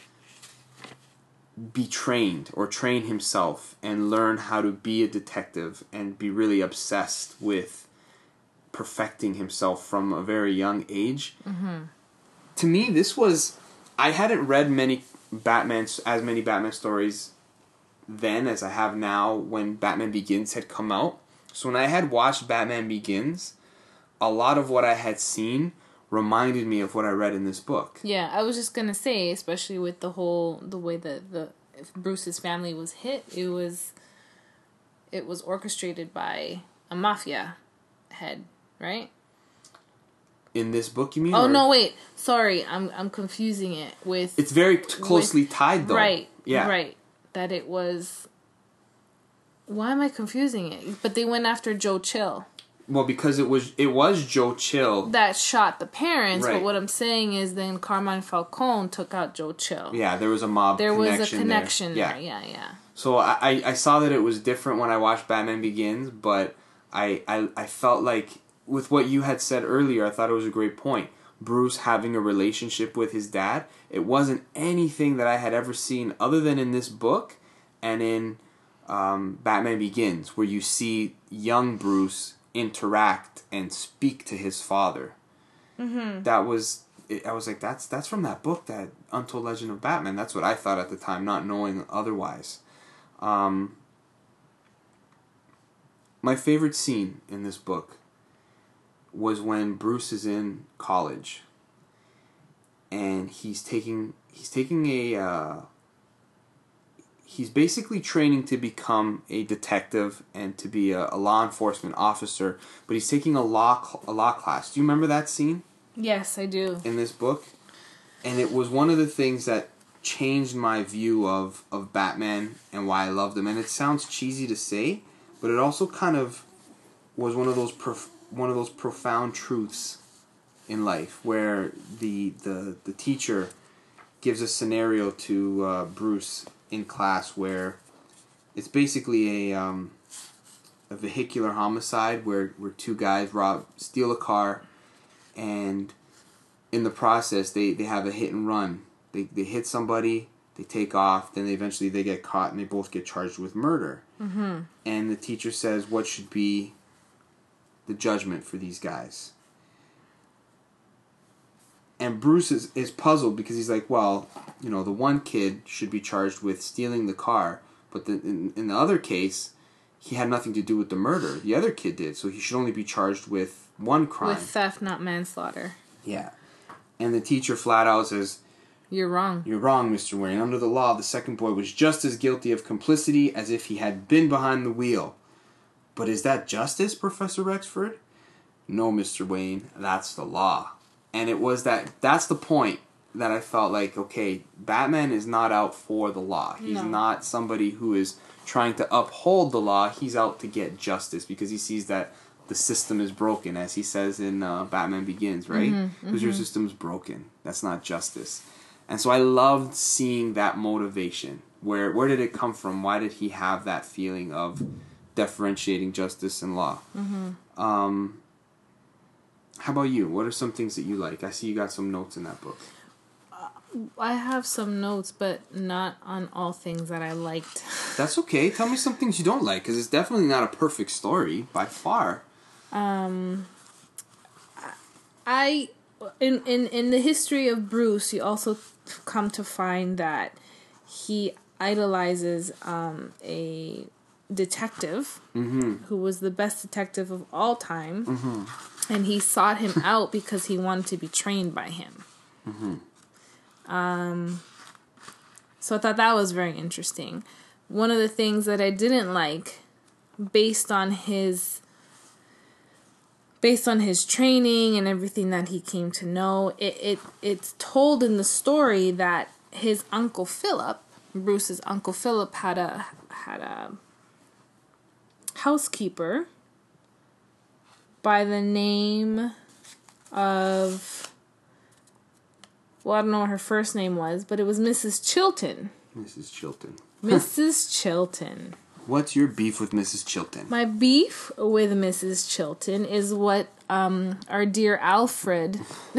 be trained or train himself and learn how to be a detective and be really obsessed with perfecting himself from a very young age. Mm-hmm. To me, this was... I hadn't read many Batman as many Batman stories then as I have now when Batman Begins had come out. So when I had watched Batman Begins, a lot of what I had seen reminded me of what I read in this book. Yeah, I was just gonna say, especially with the whole the way that the if Bruce's family was hit, it was it was orchestrated by a mafia head, right? In this book, you mean? Oh or? no, wait, sorry, I'm I'm confusing it with. It's very t- closely with, tied, though. Right. Yeah. Right. That it was. Why am I confusing it? But they went after Joe Chill. Well, because it was it was Joe Chill that shot the parents. Right. But what I'm saying is, then Carmine Falcone took out Joe Chill. Yeah, there was a mob. There connection was a connection there. there. Yeah, yeah, yeah. So I, I saw that it was different when I watched Batman Begins, but I, I I felt like with what you had said earlier, I thought it was a great point. Bruce having a relationship with his dad. It wasn't anything that I had ever seen other than in this book and in um, Batman Begins, where you see young Bruce interact and speak to his father. Mm-hmm. That was, I was like, that's that's from that book, that Untold Legend of Batman. That's what I thought at the time, not knowing otherwise. Um, my favorite scene in this book was when Bruce is in college and he's taking he's taking a uh, he's basically training to become a detective and to be a, a law enforcement officer, but he's taking a law a law class. Do you remember that scene? Yes, I do. In this book, and it was one of the things that changed my view of of Batman and why I loved him. And it sounds cheesy to say, but it also kind of was one of those prof- one of those profound truths in life where the the the teacher gives a scenario to uh, Bruce in class where it's basically a um, a vehicular homicide where, where two guys rob steal a car, and in the process they, they have a hit and run. They they hit somebody, they take off, then they eventually they get caught and they both get charged with murder. Mm-hmm. And the teacher says, what should be the judgment for these guys? And Bruce is, is puzzled because he's like, well, you know, the one kid should be charged with stealing the car, but the, in, in the other case, he had nothing to do with the murder. The other kid did, so he should only be charged with one crime. With theft, not manslaughter. Yeah. And the teacher flat out says, You're wrong. You're wrong, Mister Wayne. Under the law, the second boy was just as guilty of complicity as if he had been behind the wheel. But is that justice, Professor Rexford? No, Mister Wayne, that's the law. And it was that, that's the point that I felt like, okay, Batman is not out for the law. He's no. not somebody who is trying to uphold the law. He's out to get justice because he sees that the system is broken, as he says in uh, Batman Begins, right? Because mm-hmm, mm-hmm. your system is broken. That's not justice. And so I loved seeing that motivation. Where where did it come from? Why did he have that feeling of differentiating justice and law? Mm-hmm. Um, how about you? What are some things that you like? I see you got some notes in that book. Uh, I have some notes, but not on all things that I liked. That's okay. Tell me some things you don't like, because it's definitely not a perfect story, by far. Um, I... In, in, in the history of Bruce, you also come to find that he idolizes um, a detective mm-hmm. who was the best detective of all time. Mm-hmm. And he sought him out because he wanted to be trained by him. Mm-hmm. Um, So I thought that was very interesting. One of the things that I didn't like, based on his based on his training and everything that he came to know, it, it it's told in the story that his Uncle Philip, Bruce's Uncle Philip, had a had a housekeeper by the name of, well, I don't know what her first name was, but it was Missus Chilton. Missus Chilton. Missus Chilton. What's your beef with Missus Chilton? My beef with Missus Chilton is what um, our dear Alfred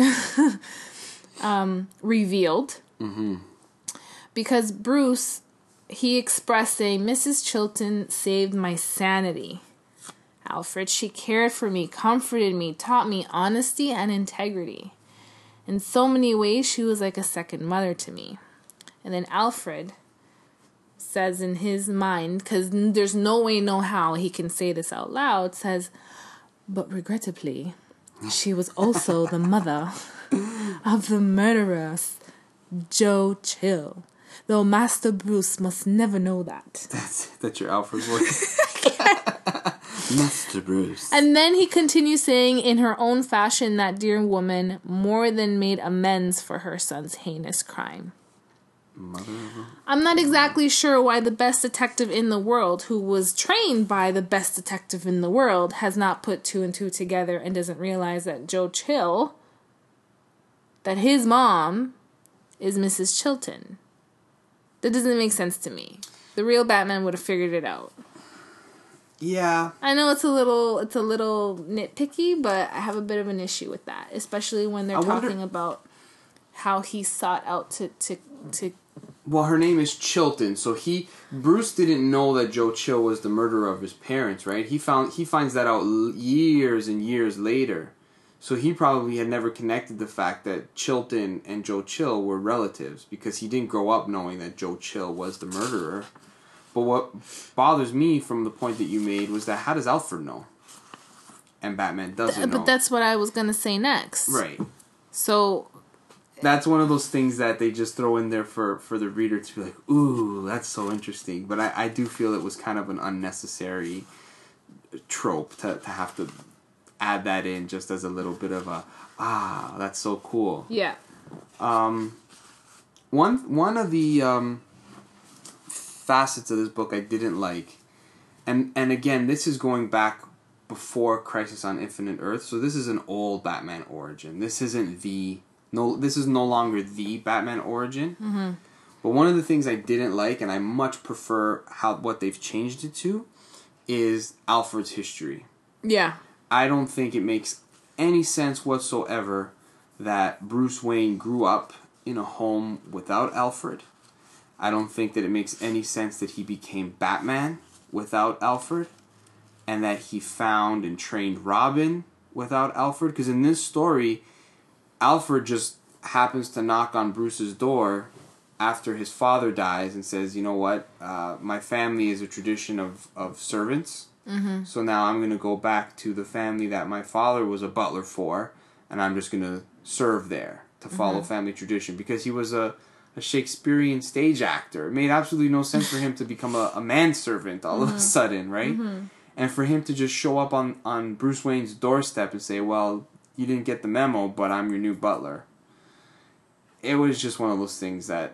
um, revealed. Mm-hmm. Because Bruce, he expressed saying, Missus Chilton saved my sanity. Alfred, she cared for me, comforted me, taught me honesty and integrity. In so many ways, she was like a second mother to me. And then Alfred says in his mind, because there's no way, no how he can say this out loud, says, but regrettably, she was also the mother of the murderous Joe Chill. Though Master Bruce must never know that. That's, that's your Alfred voice. Master Bruce. And then he continues saying, in her own fashion, that dear woman more than made amends for her son's heinous crime. Mother of a... I'm not exactly sure why the best detective in the world, who was trained by the best detective in the world, has not put two and two together and doesn't realize that Joe Chill, that his mom is Missus Chilton. That doesn't make sense to me. The real Batman would have figured it out. Yeah. I know it's a little it's a little nitpicky, but I have a bit of an issue with that, especially when they're I talking wonder... about how he sought out to, to to Well, her name is Chilton, so he Bruce didn't know that Joe Chill was the murderer of his parents, right? He found he finds that out years and years later. So he probably had never connected the fact that Chilton and Joe Chill were relatives, because he didn't grow up knowing that Joe Chill was the murderer. But what bothers me from the point that you made was that how does Alfred know? And Batman doesn't Th- know. But that's what I was going to say next. Right. So... That's one of those things that they just throw in there for, for the reader to be like, ooh, that's so interesting. But I, I do feel it was kind of an unnecessary trope to, to have to add that in just as a little bit of a, ah, that's so cool. Yeah. Um, one, one of the... Um, facets of this book I didn't like, and and again, this is going back before Crisis on Infinite Earth, so this is an old Batman origin. This isn't the no this is no longer the Batman origin. Mm-hmm. But one of the things I didn't like, and I much prefer how what they've changed it to, is Alfred's history. Yeah. I don't think it makes any sense whatsoever that Bruce Wayne grew up in a home without Alfred. I don't think that it makes any sense that he became Batman without Alfred, and that he found and trained Robin without Alfred. Because in this story, Alfred just happens to knock on Bruce's door after his father dies and says, you know what, uh, my family is a tradition of, of servants, mm-hmm. so now I'm going to go back to the family that my father was a butler for, and I'm just going to serve there to follow mm-hmm. family tradition, because he was a a Shakespearean stage actor. It made absolutely no sense for him to become a, a manservant all mm-hmm. of a sudden, right? Mm-hmm. And for him to just show up on, on Bruce Wayne's doorstep and say, well, you didn't get the memo, but I'm your new butler. It was just one of those things that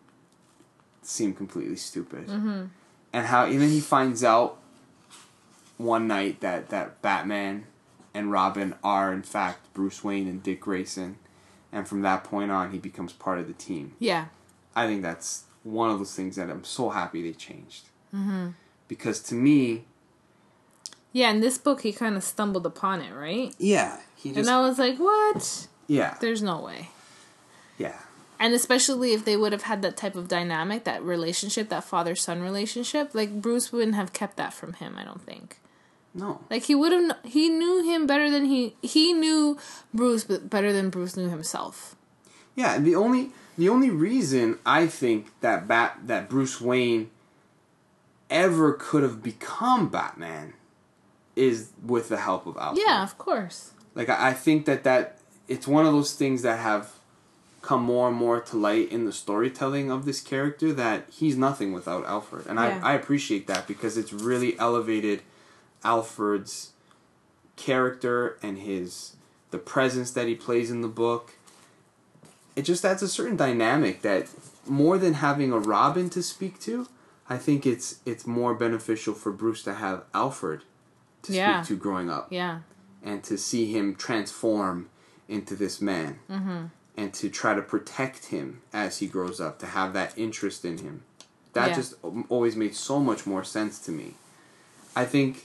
seemed completely stupid. Mm-hmm. And how, and then he finds out one night that, that Batman and Robin are, in fact, Bruce Wayne and Dick Grayson. And from that point on, he becomes part of the team. Yeah. I think that's one of those things that I'm so happy they changed. Mm-hmm. Because to me... Yeah, in this book, he kind of stumbled upon it, right? Yeah. He just, and I was like, what? Yeah. There's no way. Yeah. And especially if they would have had that type of dynamic, that relationship, that father-son relationship, like, Bruce wouldn't have kept that from him, I don't think. No. Like, he would have... He knew him better than he... He knew Bruce better than Bruce knew himself. Yeah, and the only... The only reason I think that Bat... That Bruce Wayne ever could have become Batman is with the help of Alfred. Yeah, of course. Like, I, I think that that... It's one of those things that have come more and more to light in the storytelling of this character that he's nothing without Alfred. And yeah. I, I appreciate that because it's really elevated Alfred's character and his the presence that he plays in the book. It just adds a certain dynamic that more than having a Robin to speak to, I think it's it's more beneficial for Bruce to have Alfred to yeah. speak to growing up. Yeah. And to see him transform into this man. Mm-hmm. And to try to protect him as he grows up, to have that interest in him. That yeah. just always made so much more sense to me. I think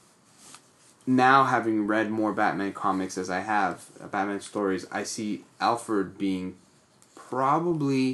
now, having read more Batman comics as I have, uh, Batman stories, I see Alfred being probably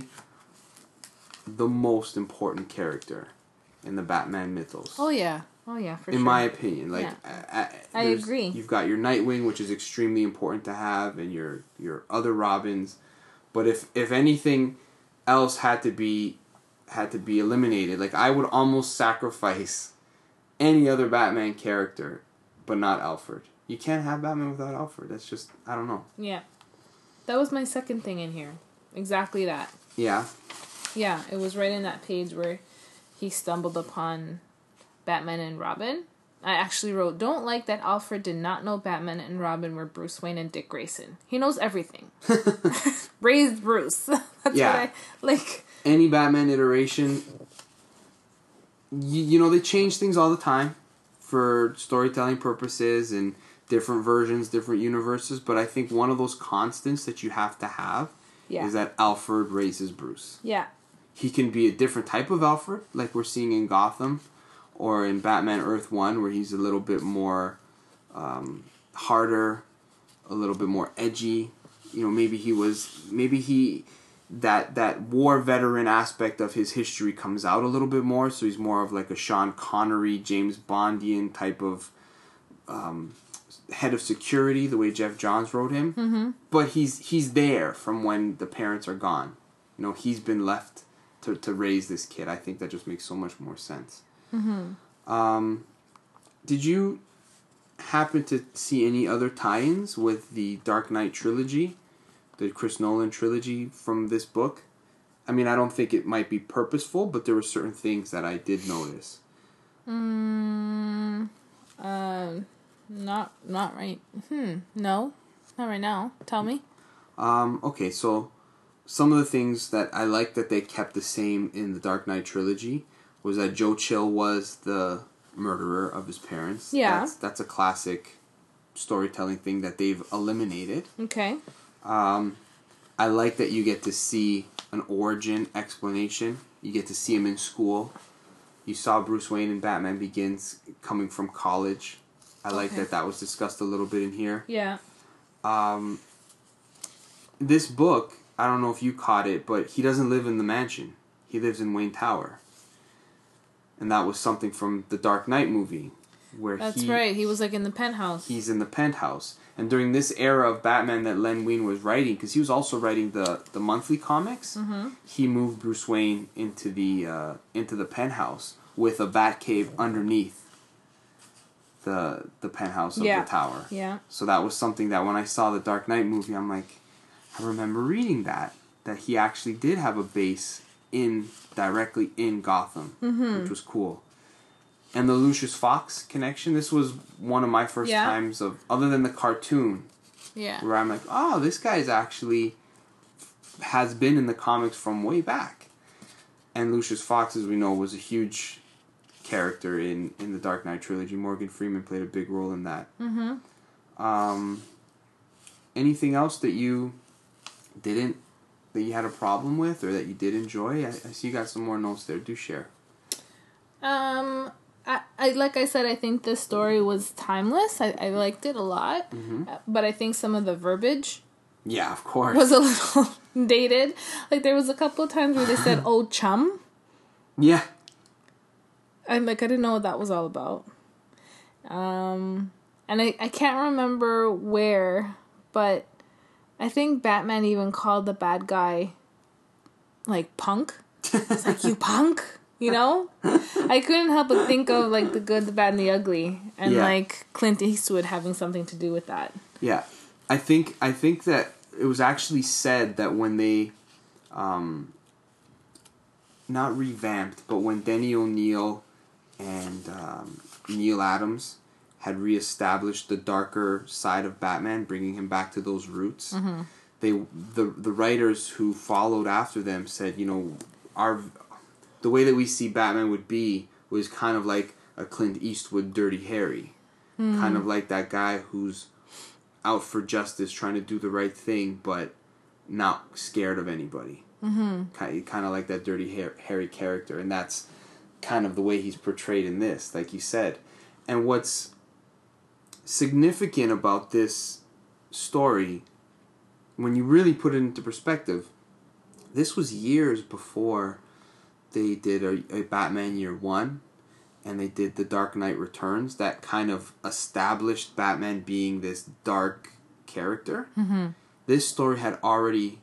the most important character in the Batman mythos. Oh, yeah. Oh, yeah, for in sure. In my opinion. Like, yeah. I, I agree. You've got your Nightwing, which is extremely important to have, and your your other Robins. But if, if anything else had to be had to be eliminated, like, I would almost sacrifice any other Batman character, but not Alfred. You can't have Batman without Alfred. That's just, I don't know. Yeah. That was my second thing in here. Exactly that. Yeah? Yeah, it was right in that page where he stumbled upon Batman and Robin. I actually wrote, don't like that Alfred did not know Batman and Robin were Bruce Wayne and Dick Grayson. He knows everything. Raised Bruce. That's yeah. what I, like... Any Batman iteration, you, you know, they change things all the time for storytelling purposes and different versions, different universes, but I think one of those constants that you have to have yeah. is that Alfred raises Bruce. Yeah. He can be a different type of Alfred, like we're seeing in Gotham, or in Batman Earth one, where he's a little bit more um, harder, a little bit more edgy. You know, maybe he was, maybe he, that that war veteran aspect of his history comes out a little bit more, so he's more of like a Sean Connery, James Bondian type of um, head of security, the way Jeff Johns wrote him. Mm-hmm. But he's he's there from when the parents are gone. You know, he's been left to, to raise this kid. I think that just makes so much more sense. Mm-hmm. Um, did you happen to see any other tie-ins with the Dark Knight trilogy, the Chris Nolan trilogy from this book? I mean, I don't think it might be purposeful, but there were certain things that I did notice. Mm, uh, not not right. Hmm. No, not right now. Tell me. Um. Okay. So, some of the things that I like that they kept the same in the Dark Knight trilogy was that Joe Chill was the murderer of his parents. Yeah. That's, that's a classic storytelling thing that they've eliminated. Okay. Um, I like that you get to see an origin explanation. You get to see him in school. You saw Bruce Wayne in Batman Begins coming from college. I like okay. that that was discussed a little bit in here. Yeah. Um, this book, I don't know if you caught it, but he doesn't live in the mansion. He lives in Wayne Tower. And that was something from the Dark Knight movie. Where That's he, right. He was like in the penthouse. He's in the penthouse. And during this era of Batman that Len Wein was writing, because he was also writing the, the monthly comics, mm-hmm. he moved Bruce Wayne into the uh, into the penthouse with a Batcave underneath the the penthouse of yeah. the tower. Yeah. So that was something that when I saw the Dark Knight movie, I'm like, I remember reading that that he actually did have a base in directly in Gotham, mm-hmm. which was cool. And the Lucius Fox connection, this was one of my first yeah. times of, other than the cartoon, yeah. where I'm like, oh, this guy's actually has been in the comics from way back. And Lucius Fox, as we know, was a huge character in, in the Dark Knight trilogy. Morgan Freeman played a big role in that. Mm-hmm. Um, anything else that you didn't, that you had a problem with or that you did enjoy? I, I see you got some more notes there. Do share. Um... I, I like I said, I think this story was timeless. I, I liked it a lot. Mm-hmm. But I think some of the verbiage yeah, of course. was a little dated. Like, there was a couple of times where they said, "Oh, chum." Yeah. And, like, I didn't know what that was all about. Um, and I, I can't remember where, but I think Batman even called the bad guy, like, punk. It's like, you punk? You know? I couldn't help but think of, like, The Good, the Bad, and the Ugly. And, yeah. like, Clint Eastwood having something to do with that. Yeah. I think I think that it was actually said that when they, um, not revamped, but when Denny O'Neil and um, Neil Adams had reestablished the darker side of Batman, bringing him back to those roots, mm-hmm. they the the writers who followed after them said, you know, our the way that we see Batman would be was kind of like a Clint Eastwood Dirty Harry, mm. kind of like that guy who's out for justice, trying to do the right thing, but not scared of anybody. Mm-hmm. Kind, kind of like that Dirty Harry character, and that's kind of the way he's portrayed in this, like you said. And what's significant about this story, when you really put it into perspective, this was years before they did a, a Batman Year One, and they did The Dark Knight Returns, that kind of established Batman being this dark character. Mm-hmm. This story had already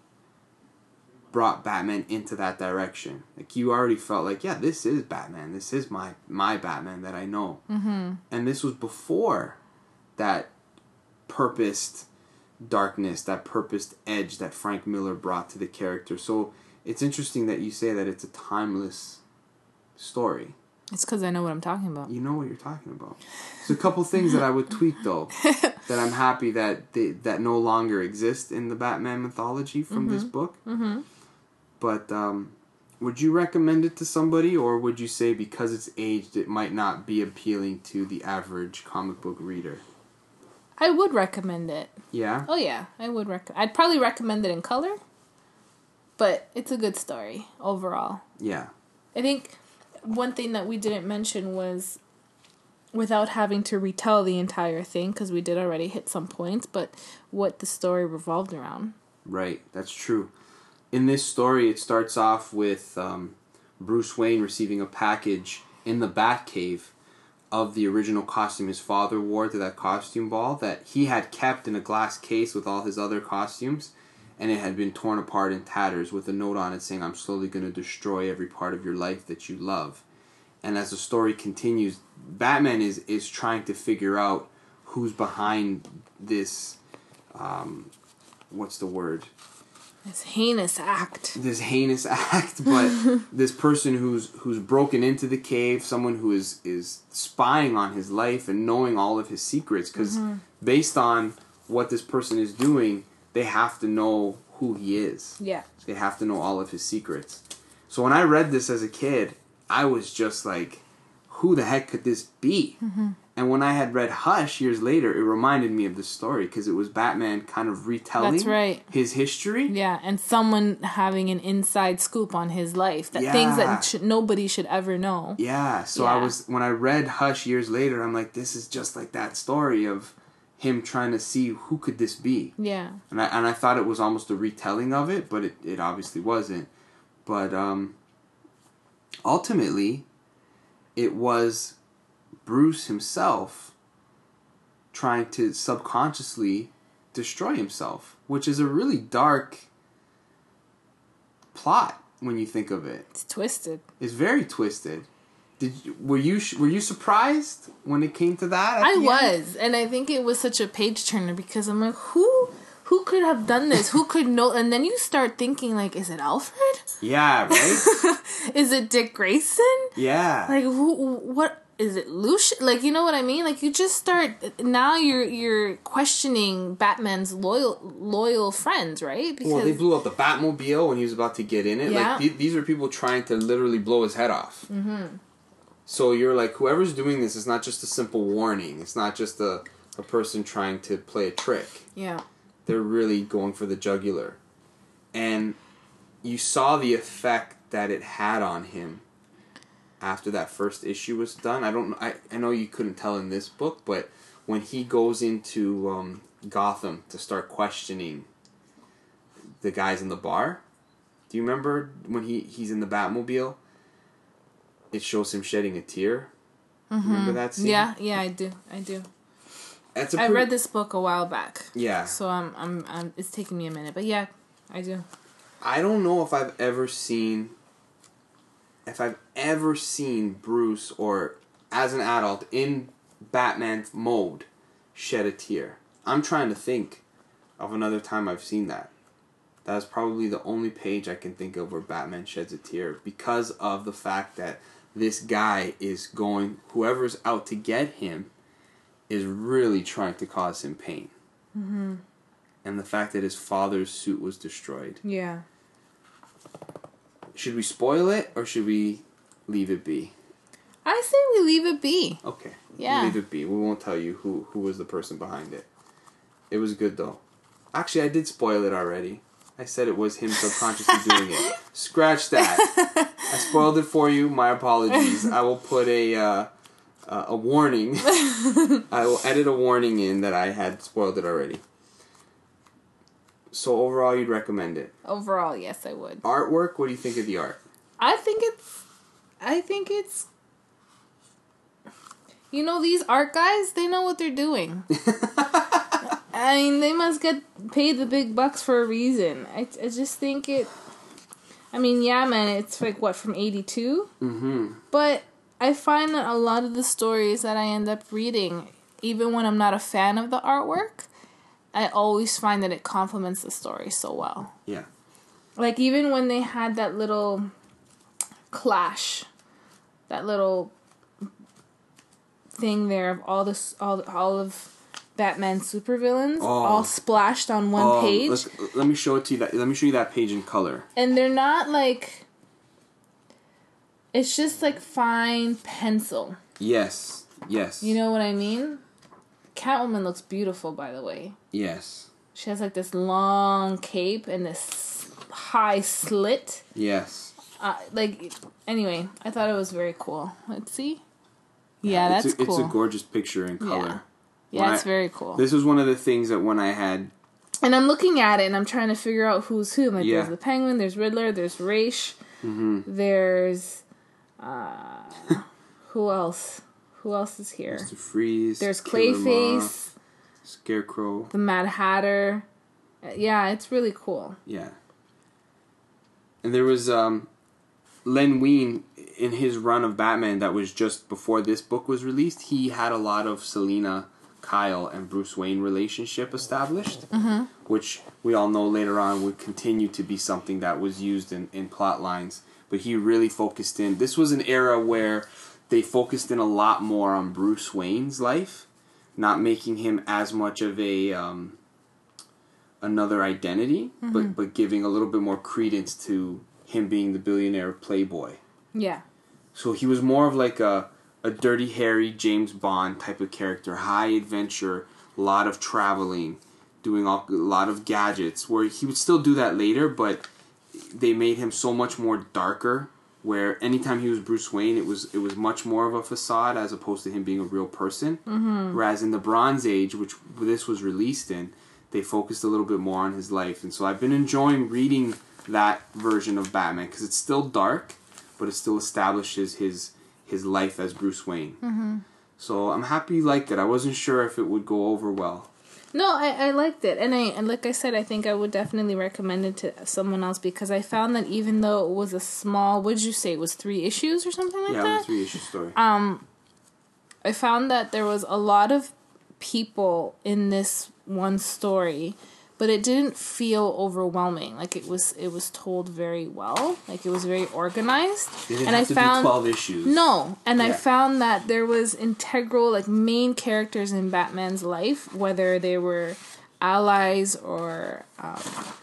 brought Batman into that direction. Like, you already felt like, yeah, this is Batman. This is my my Batman that I know. Mm-hmm. And this was before that purposed darkness, that purposed edge that Frank Miller brought to the character. So it's interesting that you say that it's a timeless story. It's because I know what I'm talking about. You know what you're talking about. There's a couple things that I would tweak, though, that I'm happy that they, that no longer exist in the Batman mythology from mm-hmm. this book. Mm-hmm. But um, would you recommend it to somebody, or would you say because it's aged, it might not be appealing to the average comic book reader? I would recommend it. Yeah? Oh, yeah. I would recommend I'd probably recommend it in color, but it's a good story overall. Yeah. I think one thing that we didn't mention was, without having to retell the entire thing, because we did already hit some points, but what the story revolved around. Right, that's true. In this story, it starts off with um, Bruce Wayne receiving a package in the Batcave of the original costume his father wore to that costume ball that he had kept in a glass case with all his other costumes, and it had been torn apart in tatters with a note on it saying, "I'm slowly going to destroy every part of your life that you love." And as the story continues, Batman is, is trying to figure out who's behind this, um, what's the word? This heinous act. This heinous act, but this person who's who's broken into the cave, someone who is, is spying on his life and knowing all of his secrets, because mm-hmm. based on what this person is doing, they have to know who he is. Yeah. They have to know all of his secrets. So when I read this as a kid, I was just like, who the heck could this be? Mm-hmm. And when I had read Hush years later, it reminded me of this story because it was Batman kind of retelling That's right. his history. Yeah, and someone having an inside scoop on his life. That yeah. Things that sh- nobody should ever know. Yeah, so yeah. I was when I read Hush years later, I'm like, this is just like that story of him trying to see who could this be. Yeah. And I and I thought it was almost a retelling of it, but it, it obviously wasn't. But um, ultimately, it was Bruce himself trying to subconsciously destroy himself, which is a really dark plot when you think of it. It's twisted. It's very twisted. Did you, were you were you surprised when it came to that? I was, and I think it was such a page turner because I'm like, who who could have done this? Who could know? And then you start thinking, like, is it Alfred? Yeah, right. Is it Dick Grayson? Yeah. Like, who? What? Is it Lucian? Like, you know what I mean? Like, you just start now. You're you're questioning Batman's loyal loyal friends, right? Because well, they blew up the Batmobile when he was about to get in it. Yeah. Like th- these are people trying to literally blow his head off. Mm-hmm. So you're like, whoever's doing this is not just a simple warning. It's not just a a person trying to play a trick. Yeah. They're really going for the jugular, and you saw the effect that it had on him. After that first issue was done, I don't know. I, I know you couldn't tell in this book, but when he goes into um, Gotham to start questioning the guys in the bar, do you remember when he, he's in the Batmobile? It shows him shedding a tear. Mm-hmm. Remember that scene? Yeah, yeah, I do, I do. That's a I pre- read this book a while back. Yeah. So I'm, I'm, I'm. It's taking me a minute, but yeah, I do. I don't know if I've ever seen. If I've ever seen Bruce, or as an adult in Batman mode, shed a tear. I'm trying to think of another time I've seen that. That's probably the only page I can think of where Batman sheds a tear because of the fact that this guy is going, whoever's out to get him is really trying to cause him pain. Mm-hmm. And the fact that his father's suit was destroyed. Yeah. Should we spoil it or should we leave it be? I say we leave it be. Okay. Yeah. Leave it be. We won't tell you who, who was the person behind it. It was good though. Actually, I did spoil it already. I said it was him subconsciously doing it. Scratch that. I spoiled it for you. My apologies. I will put a uh, uh, a warning. I will edit a warning in that I had spoiled it already. So overall, you'd recommend it? Overall, yes, I would. Artwork? What do you think of the art? I think it's... I think it's... You know, these art guys, they know what they're doing. I mean, they must get paid the big bucks for a reason. I, I just think it... I mean, yeah, man, it's like, what, from eighty-two? Mm-hmm. But I find that a lot of the stories that I end up reading, even when I'm not a fan of the artwork, I always find that it complements the story so well. Yeah. Like, even when they had that little clash, that little thing there of all this, all, all of... Batman supervillains oh. all splashed on one oh, page. Let's, let me show it to you. That let me show you that page in color. And they're not like. It's just like fine pencil. Yes. Yes. You know what I mean? Catwoman looks beautiful, by the way. Yes. She has like this long cape and this high slit. Yes. Uh, like anyway, I thought it was very cool. Let's see. Yeah, yeah that's it's a, cool. It's a gorgeous picture in color. Yeah. Yeah, When it's I, very cool. This was one of the things that when I had... And I'm looking at it and I'm trying to figure out who's who. Like, yeah. there's the Penguin, there's Riddler, there's Ra's, mm-hmm. there's... Uh, who else? Who else is here? Mister Freeze. There's Killer Clayface. Moth, Scarecrow. The Mad Hatter. Uh, yeah, it's really cool. Yeah. And there was um, Len Wein, in his run of Batman that was just before this book was released, he had a lot of Selina Kyle and Bruce Wayne relationship established, mm-hmm. which we all know later on would continue to be something that was used in, in plot lines. But he really focused in... This was an era where they focused in a lot more on Bruce Wayne's life, not making him as much of a um, another identity, mm-hmm. but, but giving a little bit more credence to him being the billionaire playboy. Yeah. So he was more of like a... a Dirty Harry, James Bond type of character. High adventure, a lot of traveling, doing all, a lot of gadgets. Where he would still do that later, but they made him so much more darker. Where anytime he was Bruce Wayne, it was it was much more of a facade as opposed to him being a real person. Mm-hmm. Whereas in the Bronze Age, which this was released in, they focused a little bit more on his life. And so I've been enjoying reading that version of Batman because it's still dark, but it still establishes his... his life as Bruce Wayne. Mm-hmm. So I'm happy you liked it. I wasn't sure if it would go over well. No, I, I liked it. And I and like I said, I think I would definitely recommend it to someone else because I found that even though it was a small, what did you say, it was three issues or something like yeah, that? Yeah, it was a three-issue story. Um, I found that there was a lot of people in this one story, but it didn't feel overwhelming. Like it was, it was told very well. Like it was very organized. They didn't and have I to found do twelve issues. No, and yeah. I found that there was integral, like main characters in Batman's life, whether they were allies or um,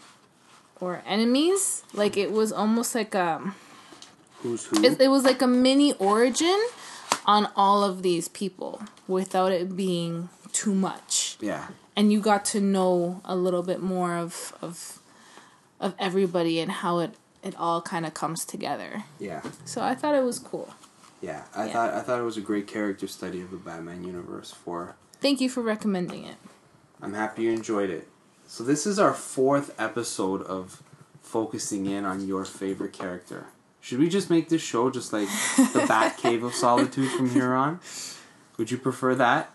or enemies. Like it was almost like a. Who's who? It, it was like a mini origin on all of these people without it being too much. Yeah. And you got to know a little bit more of of of everybody and how it, it all kind of comes together. Yeah. So I thought it was cool. Yeah, I yeah. thought I thought it was a great character study of the Batman universe. For Thank you for recommending it. I'm happy you enjoyed it. So this is our fourth episode of focusing in on your favorite character. Should we just make this show just like the Batcave of Solitude from here on? Would you prefer that?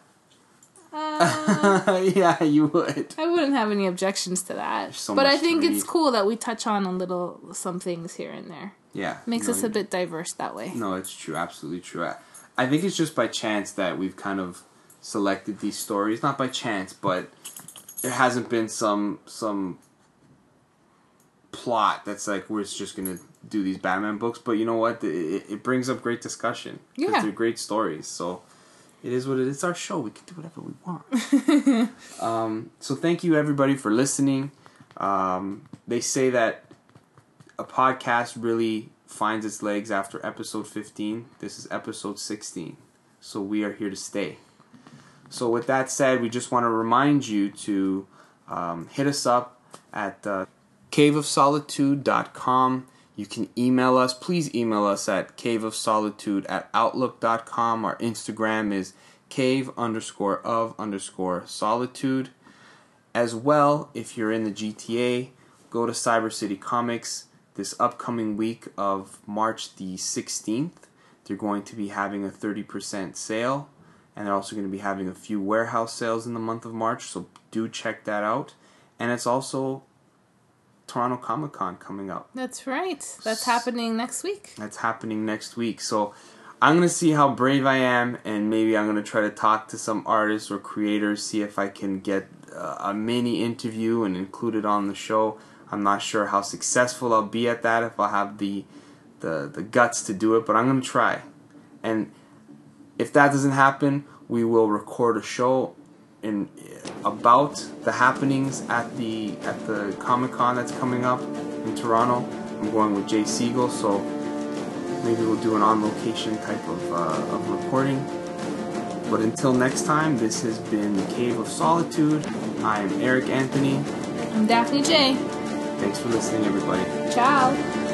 Uh, yeah, you would. I wouldn't have any objections to that. So but I much think to it's read. cool that we touch on a little some things here and there. Yeah. Makes no, us a bit diverse that way. No, it's true. Absolutely true. I, I think it's just by chance that we've kind of selected these stories. Not by chance, but there hasn't been some some plot that's like we're just gonna do these Batman books, but you know what? It, it brings up great discussion. Yeah, they're great stories. So it is what it is. It's our show. We can do whatever we want. um, so thank you everybody for listening. Um, they say that a podcast really finds its legs after episode fifteen. This is episode sixteen. So we are here to stay. So with that said, we just want to remind you to um, hit us up at uh, cave of solitude dot com. You can email us. Please email us at caveofsolitude at outlook dot com. Our Instagram is cave underscore of underscore solitude. As well, if you're in the G T A, go to Cyber City Comics this upcoming week of March the sixteenth. They're going to be having a thirty percent sale. And they're also going to be having a few warehouse sales in the month of March. So do check that out. And it's also Toronto Comic Con coming up. That's right. That's happening next week. That's happening next week. So I'm going to see how brave I am, and maybe I'm going to try to talk to some artists or creators, see if I can get uh, a mini interview and include it on the show. I'm not sure how successful I'll be at that, if I'll have the the, the guts to do it, but I'm going to try. And if that doesn't happen, we will record a show in about the happenings at the at the Comic-Con that's coming up in Toronto. I'm going with Jay Siegel, so maybe we'll do an on-location type of, uh, of recording. But until next time, this has been the Cave of Solitude. I'm Eric Anthony. I'm Daphne J. Thanks for listening, everybody. Ciao.